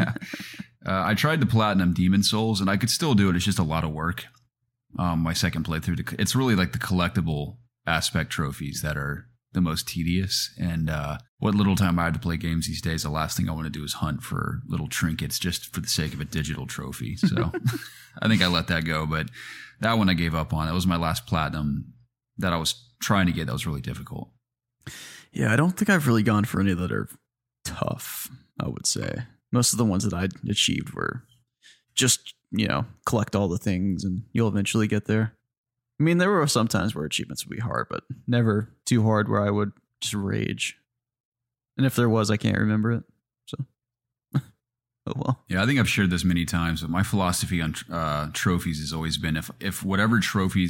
I tried to platinum Demon Souls, and I could still do it. It's just a lot of work. My second playthrough, it's really like the collectible aspect trophies that are the most tedious. And what little time I have to play games these days, the last thing I want to do is hunt for little trinkets just for the sake of a digital trophy. So I think I let that go. But that one I gave up on. That was my last platinum that I was trying to get. That was really difficult. Yeah, I don't think I've really gone for any that are tough, I would say. Most of the ones that I achieved were just, collect all the things and you'll eventually get there. I mean, there were some times where achievements would be hard, but never too hard where I would just rage. And if there was, I can't remember it. So, oh well. Yeah, I think I've shared this many times, but my philosophy on trophies has always been if whatever trophies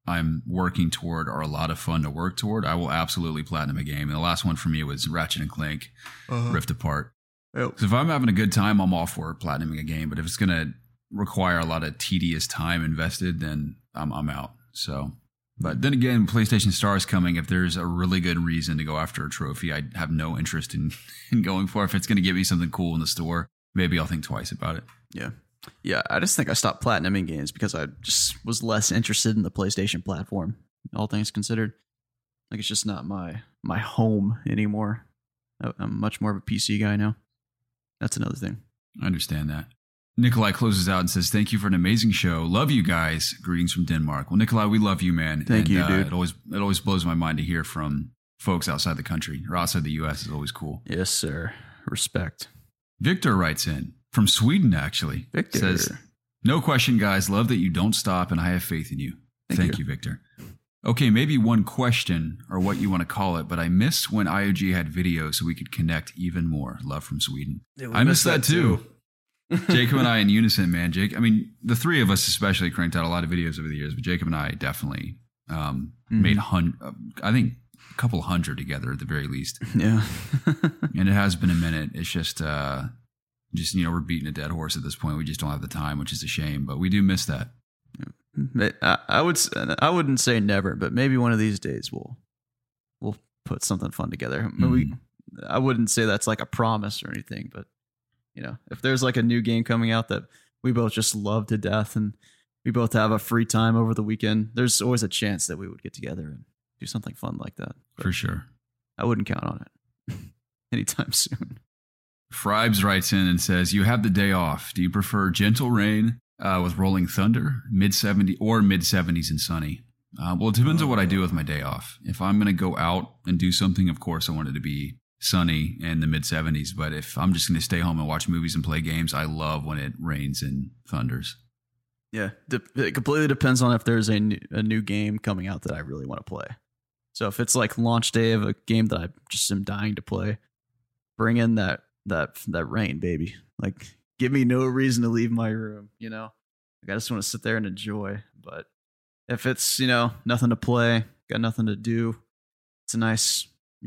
I'm working toward are a lot of fun to work toward, I will absolutely platinum a game. And the last one for me was Ratchet and Clank Rift Apart. Oh. So if I'm having a good time, I'm all for platinuming a game. But if it's going to require a lot of tedious time invested, then I'm out. So, but then again, PlayStation Star is coming. If there's a really good reason to go after a trophy, I have no interest in going for it. If it's going to give me something cool in the store, maybe I'll think twice about it. Yeah. Yeah, I just think I stopped platinuming games because I just was less interested in the PlayStation platform, all things considered. Like, it's just not my home anymore. I'm much more of a PC guy now. That's another thing. I understand that. Nikolai closes out and says, "Thank you for an amazing show. Love you guys. Greetings from Denmark." Well, Nikolai, we love you, man. Thank you, dude. It always blows my mind to hear from folks outside the country or outside the U.S. is always cool. Yes, sir. Respect. Victor writes in from Sweden, actually. Victor says, "No question, guys. Love that you don't stop, and I have faith in you." Thank you, Victor. Okay, maybe one question or what you want to call it, but I miss when IOG had videos so we could connect even more. Love from Sweden. Yeah, I miss that too. Jacob and I in unison, man. I mean, the three of us especially cranked out a lot of videos over the years, but Jacob and I definitely made I think a couple hundred together at the very least. Yeah. And it has been a minute. It's just we're beating a dead horse at this point. We just don't have the time, which is a shame, but we do miss that. I wouldn't say never, but maybe one of these days we'll put something fun together. I wouldn't say that's like a promise or anything, but if there's like a new game coming out that we both just love to death and we both have a free time over the weekend, there's always a chance that we would get together and do something fun like that. But for sure. I wouldn't count on it anytime soon. Fribes writes in and says, "You have the day off. Do you prefer gentle rain with rolling thunder, mid-70s and sunny?" Well, it depends on what I do with my day off. If I'm going to go out and do something, of course, I want it to be sunny and the mid-70s. But if I'm just going to stay home and watch movies and play games, I love when it rains and thunders. Yeah, it completely depends on if there's a new game coming out that I really want to play. So if it's like launch day of a game that I just am dying to play, bring in that rain, baby. Like, give me no reason to leave my room, Like, I just want to sit there and enjoy. But if it's, nothing to play, got nothing to do, it's a nice,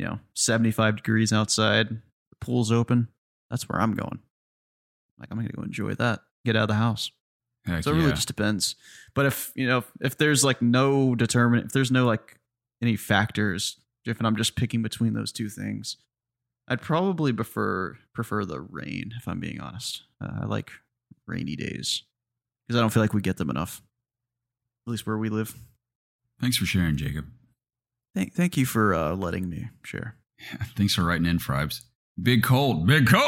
75 degrees outside, the pool's open, that's where I'm going. Like, I'm going to go enjoy that, get out of the house. Heck So it really just depends. But if there's like no determinant, if there's no like any factors, if I'm just picking between those two things, I'd probably prefer the rain, if I'm being honest. I like rainy days because I don't feel like we get them enough, at least where we live. Thanks for sharing, Jacob. Thank you for letting me share. Thanks for writing in, Fribes. Big Colt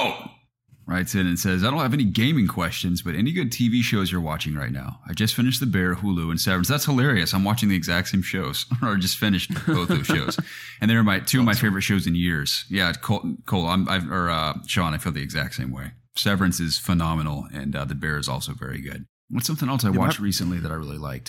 writes in and says, "I don't have any gaming questions, but any good TV shows you're watching right now? I just finished The Bear, Hulu, and Severance." That's hilarious. I'm watching the exact same shows, or just finished both those shows, and they're two of my favorite shows in years. Yeah, Cole, Sean, I feel the exact same way. Severance is phenomenal, and The Bear is also very good. What's something else I watched recently that I really liked?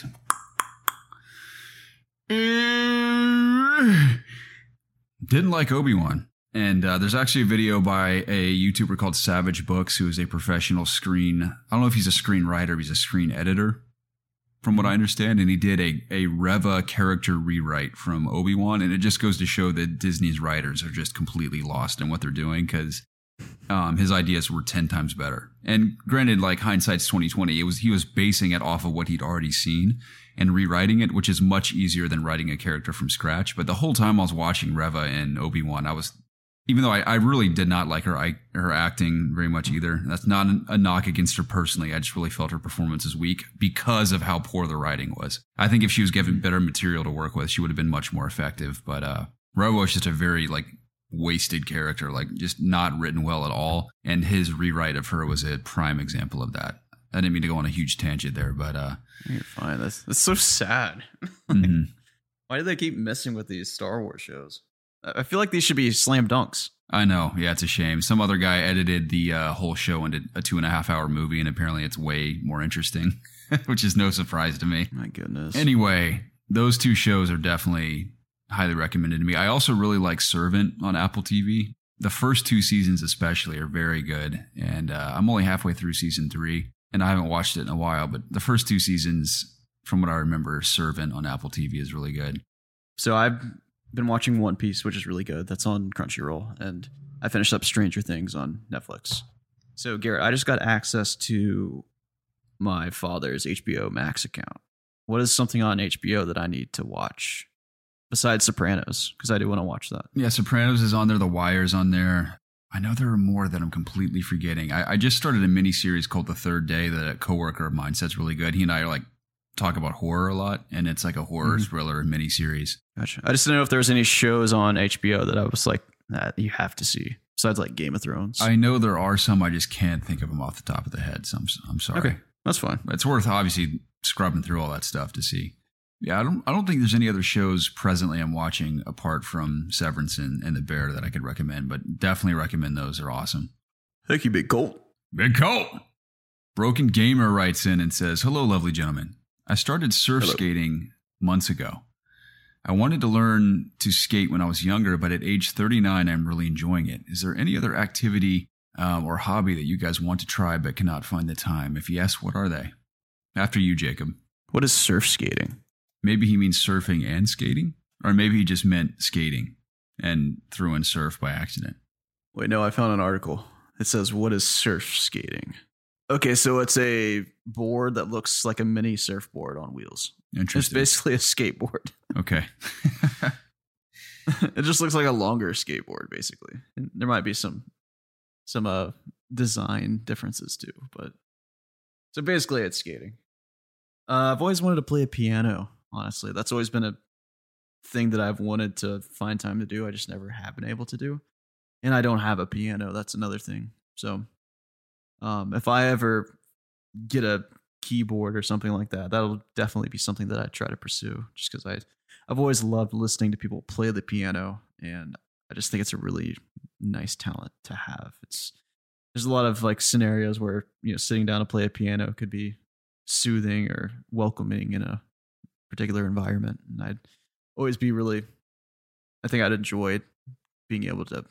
Didn't like Obi-Wan. And there's actually a video by a YouTuber called Savage Books, who is a professional I don't know if he's a screenwriter, but he's a screen editor, from what I understand. And he did a Reva character rewrite from Obi-Wan. And it just goes to show that Disney's writers are just completely lost in what they're doing, because his ideas were 10 times better. And granted, like, hindsight's 2020, he was basing it off of what he'd already seen and rewriting it, which is much easier than writing a character from scratch. But the whole time I was watching Reva and Obi-Wan, even though I really did not like her acting very much either. That's not a knock against her personally. I just really felt her performance was weak because of how poor the writing was. I think if she was given better material to work with, she would have been much more effective. But Reva was just a very wasted character, just not written well at all. And his rewrite of her was a prime example of that. I didn't mean to go on a huge tangent there, but you're fine. That's so sad. Why do they keep messing with these Star Wars shows? I feel like these should be slam dunks. I know. Yeah, it's a shame. Some other guy edited the whole show into a 2.5-hour movie, and apparently it's way more interesting, which is no surprise to me. My goodness. Anyway, those two shows are definitely highly recommended to me. I also really like Servant on Apple TV. The first 2 seasons especially are very good, and I'm only halfway through season 3, and I haven't watched it in a while, but the first 2 seasons from what I remember, Servant on Apple TV is really good. So I've been watching One Piece, which is really good. That's on Crunchyroll. And I finished up Stranger Things on Netflix. So Garrett, I just got access to my father's HBO Max account. What is something on HBO that I need to watch besides Sopranos? Because I do want to watch that. Yeah, Sopranos is on there. The Wire's on there. I know there are more that I'm completely forgetting. I just started a mini series called The Third Day that a coworker of mine said's really good. He and I are like talk about horror a lot, and it's like a horror thriller mini series. Gotcha. I just didn't know if there was any shows on HBO that I was like, that you have to see besides like Game of Thrones. I know there are some. I just can't think of them off the top of the head. So I'm sorry. Okay, that's fine. It's worth obviously scrubbing through all that stuff to see. Yeah, I don't think there's any other shows presently I'm watching apart from Severance and The Bear that I could recommend, but definitely recommend those. They're awesome. Thank you, Big Colt. Big Colt! Broken Gamer writes in and says, "Hello, lovely gentlemen. I started surf skating months ago. I wanted to learn to skate when I was younger, but at age 39, I'm really enjoying it. Is there any other activity or hobby that you guys want to try but cannot find the time? If yes, what are they?" After you, Jacob. What is surf skating? Maybe he means surfing and skating, or maybe he just meant skating and threw in surf by accident. Wait, no, I found an article. It says, what is surf skating? Okay, so it's a board that looks like a mini surfboard on wheels. Interesting. It's basically a skateboard. Okay. It just looks like a longer skateboard, basically. And there might be some design differences too, but so basically it's skating. I've always wanted to play a piano. Honestly, that's always been a thing that I've wanted to find time to do. I just never have been able to do. And I don't have a piano. That's another thing. So if I ever get a keyboard or something like that, that'll definitely be something that I try to pursue, just because I've always loved listening to people play the piano. And I just think it's a really nice talent to have. There's a lot of like scenarios where, sitting down to play a piano could be soothing or welcoming in a particular environment, and I'd always be I think I'd enjoy being able to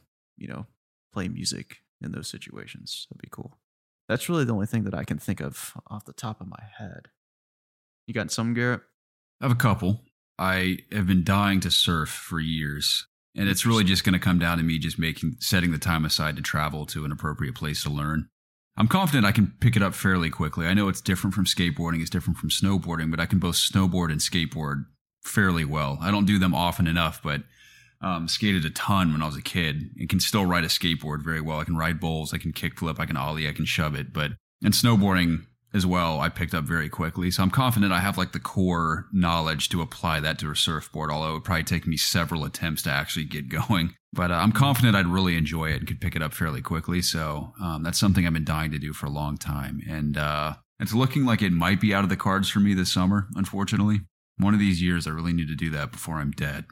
play music in those situations. That'd be cool. That's really the only thing that I can think of off the top of my head. You got some, Garrett? I have a couple. I have been dying to surf for years, and it's really just going to come down to me just setting the time aside to travel to an appropriate place to learn. I'm confident I can pick it up fairly quickly. I know it's different from skateboarding, it's different from snowboarding, but I can both snowboard and skateboard fairly well. I don't do them often enough, but skated a ton when I was a kid and can still ride a skateboard very well. I can ride bowls, I can kickflip, I can ollie, I can shove it. But in snowboarding as well, I picked up very quickly. So I'm confident I have like the core knowledge to apply that to a surfboard, although it would probably take me several attempts to actually get going. But I'm confident I'd really enjoy it and could pick it up fairly quickly. So that's something I've been dying to do for a long time. And it's looking like it might be out of the cards for me this summer, unfortunately. One of these years, I really need to do that before I'm dead.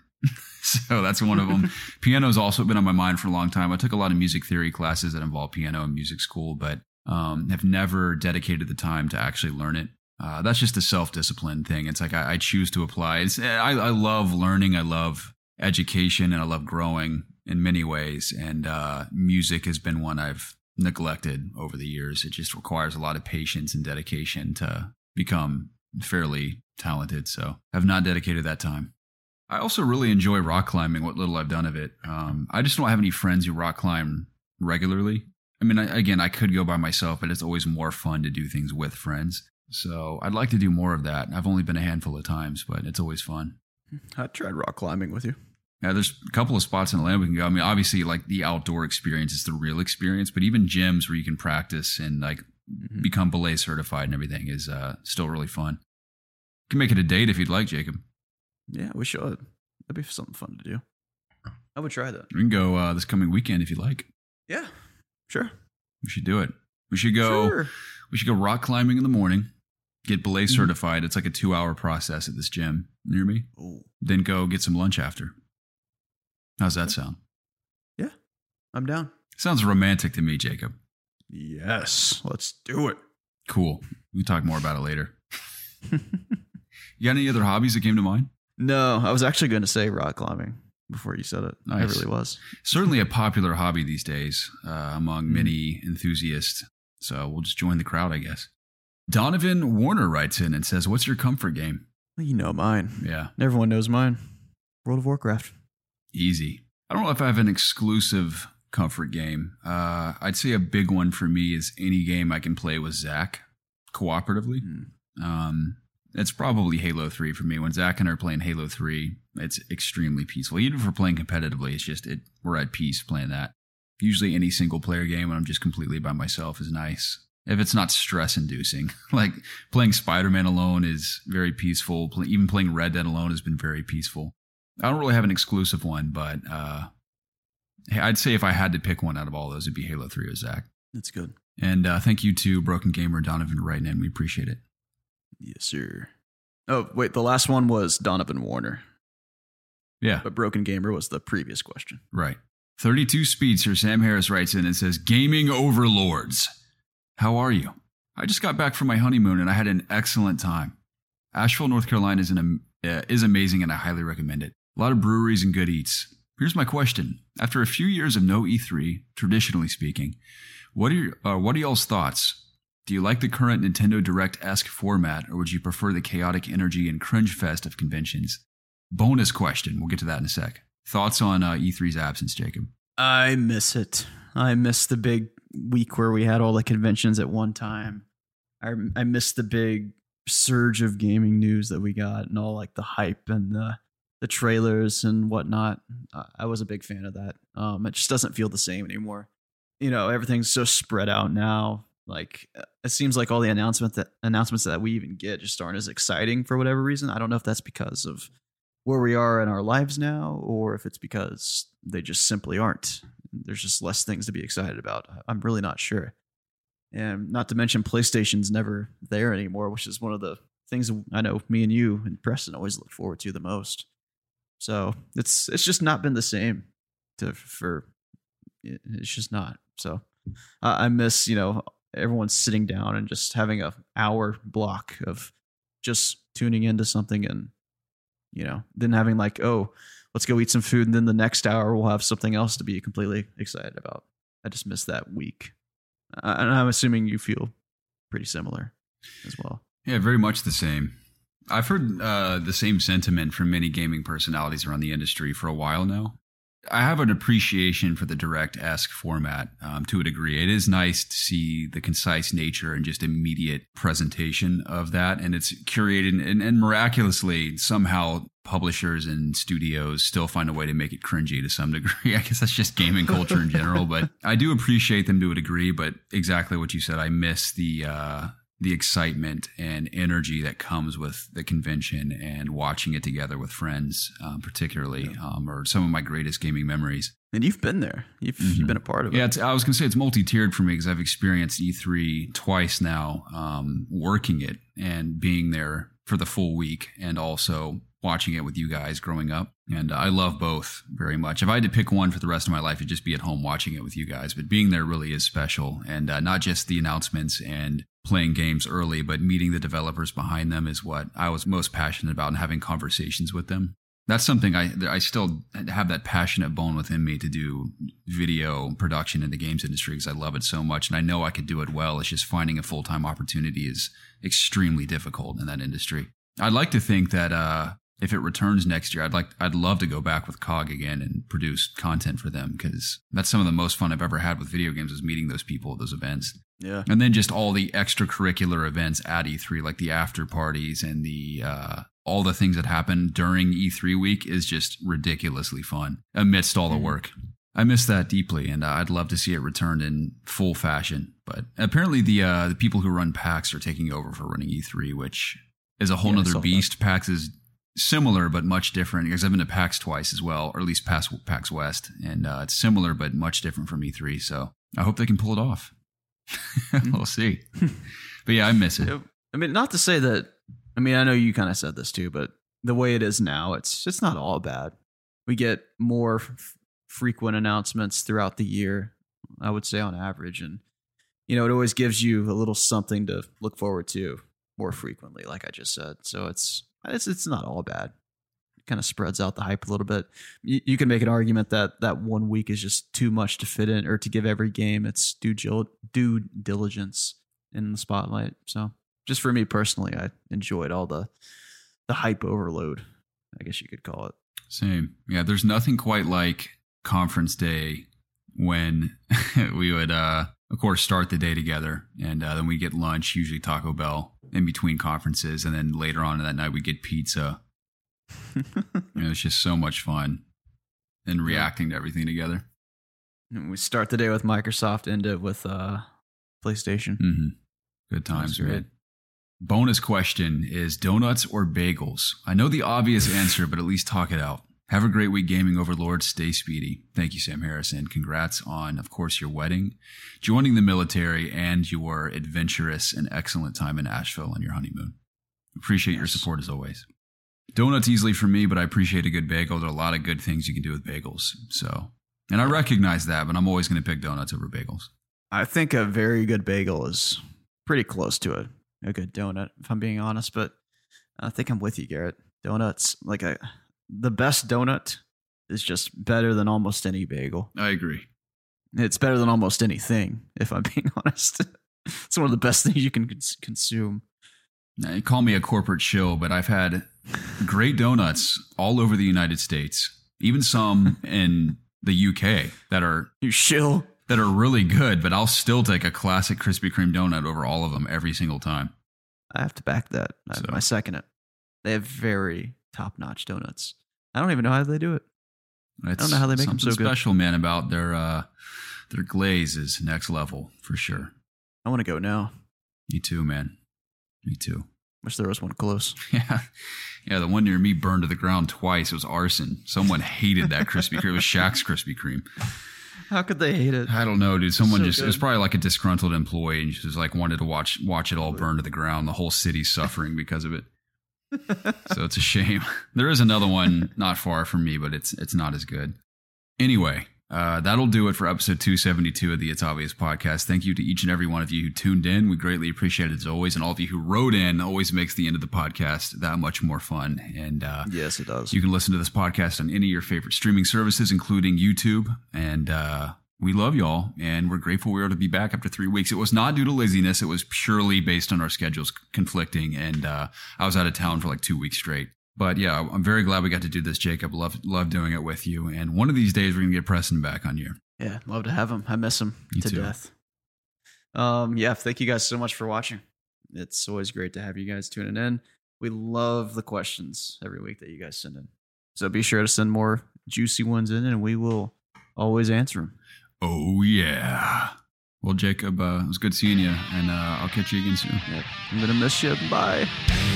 So that's one of them. Piano's also been on my mind for a long time. I took a lot of music theory classes that involve piano in music school, but have never dedicated the time to actually learn it. That's just a self-discipline thing. It's like I choose to apply. I love learning. I love education, and I love growing in many ways. And music has been one I've neglected over the years. It just requires a lot of patience and dedication to become fairly talented. So I've not dedicated that time. I also really enjoy rock climbing, what little I've done of it. I just don't have any friends who rock climb regularly. I mean, I could go by myself, but it's always more fun to do things with friends. So I'd like to do more of that. I've only been a handful of times, but it's always fun. I tried rock climbing with you. Yeah, there's a couple of spots in Atlanta we can go. I mean, obviously, like the outdoor experience is the real experience, but even gyms where you can practice and like become belay certified and everything is still really fun. You can make it a date if you'd like, Jacob. Yeah, we should. That'd be something fun to do. I would try that. We can go this coming weekend if you'd like. Yeah, sure. We should do it. We should go. Sure. We should go rock climbing in the morning. Get belay certified. It's like a 2-hour process at this gym near me. Ooh. Then go get some lunch after. How's that sound? Yeah, I'm down. Sounds romantic to me, Jacob. Yes, let's do it. Cool. We can talk more about it later. You got any other hobbies that came to mind? No, I was actually going to say rock climbing before you said it. Nice. I really was. Certainly a popular hobby these days among many enthusiasts. So we'll just join the crowd, I guess. Donovan Warner writes in and says, "What's your comfort game?" Well, you know mine. Yeah, Everyone knows mine. World of Warcraft. easy. I don't know if I have an exclusive comfort game. I'd say a big one for me is any game I can play with Zach cooperatively. It's probably Halo 3 for me. When Zach and I are playing Halo 3, it's extremely peaceful. Even if we're playing competitively, it's just we're at peace playing that. Usually any single player game when I'm just completely by myself is nice. If it's not stress inducing, like playing Spider-Man alone is very peaceful. Even playing Red Dead alone has been very peaceful. I don't really have an exclusive one, but I'd say if I had to pick one out of all those, it'd be Halo 3 with Zach. That's good. And thank you to Broken Gamer and Donovan for writing in. We appreciate it. Yes, sir. Oh, wait. The last one was Donovan Warner. Yeah. But Broken Gamer was the previous question. Right. 32 Speedster Sam Harris writes in and says, "Gaming overlords. How are you? I just got back from my honeymoon and I had an excellent time. Asheville, North Carolina is amazing and I highly recommend it. A lot of breweries and good eats. Here's my question. After a few years of no E3, traditionally speaking, what are y'all's thoughts? Do you like the current Nintendo Direct-esque format, or would you prefer the chaotic energy and cringe fest of conventions? Bonus question. We'll get to that in a sec. Thoughts on E3's absence, Jacob? I miss it. I miss the big week where we had all the conventions at one time. I miss the big surge of gaming news that we got and all like the hype and the trailers and whatnot. I was a big fan of that. It just doesn't feel the same anymore. Everything's so spread out now. Like it seems like all the announcements that we even get just aren't as exciting for whatever reason. I don't know if that's because of where we are in our lives now, or if it's because they just simply aren't. There's just less things to be excited about. I'm really not sure. And not to mention PlayStation's never there anymore, which is one of the things I know me and you and Preston always look forward to the most. So it's just not been the same it's just not. So I miss, everyone sitting down and just having a hour block of just tuning into something and, then having like, oh, let's go eat some food. And then the next hour we'll have something else to be completely excited about. I just miss that week. And I'm assuming you feel pretty similar as well. Yeah, very much the same. I've heard the same sentiment from many gaming personalities around the industry for a while now. I have an appreciation for the Direct-esque format to a degree. It is nice to see the concise nature and just immediate presentation of that. And it's curated and miraculously somehow publishers and studios still find a way to make it cringy to some degree. I guess that's just gaming culture in general, but I do appreciate them to a degree. But exactly what you said, I miss the excitement and energy that comes with the convention and watching it together with friends, particularly, are some of my greatest gaming memories. And you've been there. You've been a part of it. Yeah, I was going to say it's multi-tiered for me because I've experienced E3 twice now, working it and being there for the full week and also watching it with you guys growing up. And I love both very much. If I had to pick one for the rest of my life, it'd just be at home watching it with you guys. But being there really is special. And not just the announcements and playing games early, but meeting the developers behind them is what I was most passionate about, and having conversations with them. That's something I still have that passionate bone within me to do video production in the games industry because I love it so much. And I know I could do it well. It's just finding a full-time opportunity is extremely difficult in that industry. I'd like to think that if it returns next year, I'd love to go back with COG again and produce content for them because that's some of the most fun I've ever had with video games is meeting those people at those events. Yeah. And then just all the extracurricular events at E3, like the after parties and the all the things that happen during E3 week is just ridiculously fun amidst all the work. I miss that deeply, and I'd love to see it returned in full fashion. But apparently the people who run PAX are taking over for running E3, which is a whole nother beast. PAX is similar but much different because I've been to PAX twice as well, or at least PAX West, and it's similar but much different from E3. So I hope they can pull it off. We'll see. But yeah, I miss it. I mean, not to say that. I mean, I know you kind of said this too, but the way it is now, it's not all bad. We get more frequent announcements throughout the year, I would say on average, and it always gives you a little something to look forward to more frequently, like I just said. So it's not all bad. It kind of spreads out the hype a little bit. You can make an argument that 1 week is just too much to fit in or to give every game its due diligence in the spotlight. So just for me personally, I enjoyed all the hype overload, I guess you could call it. Same. Yeah, there's nothing quite like conference day when we would, of course, start the day together. And then we get lunch, usually Taco Bell, in between conferences. And then later on in that night, we get pizza. It's just so much fun and reacting to everything together. And we start the day with Microsoft, end it with PlayStation. Mm-hmm. Good times, man. Bonus question is donuts or bagels? I know the obvious answer, but at least talk it out. Have a great week, gaming overlord. Stay speedy. Thank you, Sam Harrison. Congrats on, of course, your wedding, joining the military, and your adventurous and excellent time in Asheville on your honeymoon. Appreciate your support as always. Donuts easily for me, but I appreciate a good bagel. There are a lot of good things you can do with bagels. And I recognize that, but I'm always going to pick donuts over bagels. I think a very good bagel is pretty close to a good donut, if I'm being honest. But I think I'm with you, Garrett. Donuts, the best donut is just better than almost any bagel. I agree. It's better than almost anything, if I'm being honest. It's one of the best things you can consume. Now, you call me a corporate shill, but I've had great donuts all over the United States, even some in the UK that are really good, but I'll still take a classic Krispy Kreme donut over all of them every single time. I have to back that. I second it. They have very top-notch donuts. I don't even know how they do it. I don't know how they make them so good. Something special, man, about their glaze is next level for sure. I want to go now. Me too, man. Me too. Wish there was one close. Yeah, the one near me burned to the ground twice. It was arson. Someone hated that Krispy Kreme. It was Shaq's Krispy Kreme. How could they hate it? I don't know, dude. Someone it was probably like a disgruntled employee and just wanted to watch it all burn to the ground. The whole city's suffering because of it. So it's a shame. There is another one not far from me, but it's not as good. Anyway, that'll do it for episode 272 of the It's Obvious podcast. Thank you to each and every one of you who tuned in. We greatly appreciate it as always. And all of you who wrote in always makes the end of the podcast that much more fun. And yes, it does. You can listen to this podcast on any of your favorite streaming services, including YouTube. And we love y'all. And we're grateful we were able to be back after 3 weeks. It was not due to laziness. It was purely based on our schedules conflicting. And I was out of town for 2 weeks straight. But yeah, I'm very glad we got to do this, Jacob. Love doing it with you. And one of these days, we're going to get Preston back on here. Yeah, love to have him. I miss him to death. Thank you guys so much for watching. It's always great to have you guys tuning in. We love the questions every week that you guys send in. So be sure to send more juicy ones in, and we will always answer them. Oh, yeah. Well, Jacob, it was good seeing you, and I'll catch you again soon. Yep. I'm going to miss you. Bye.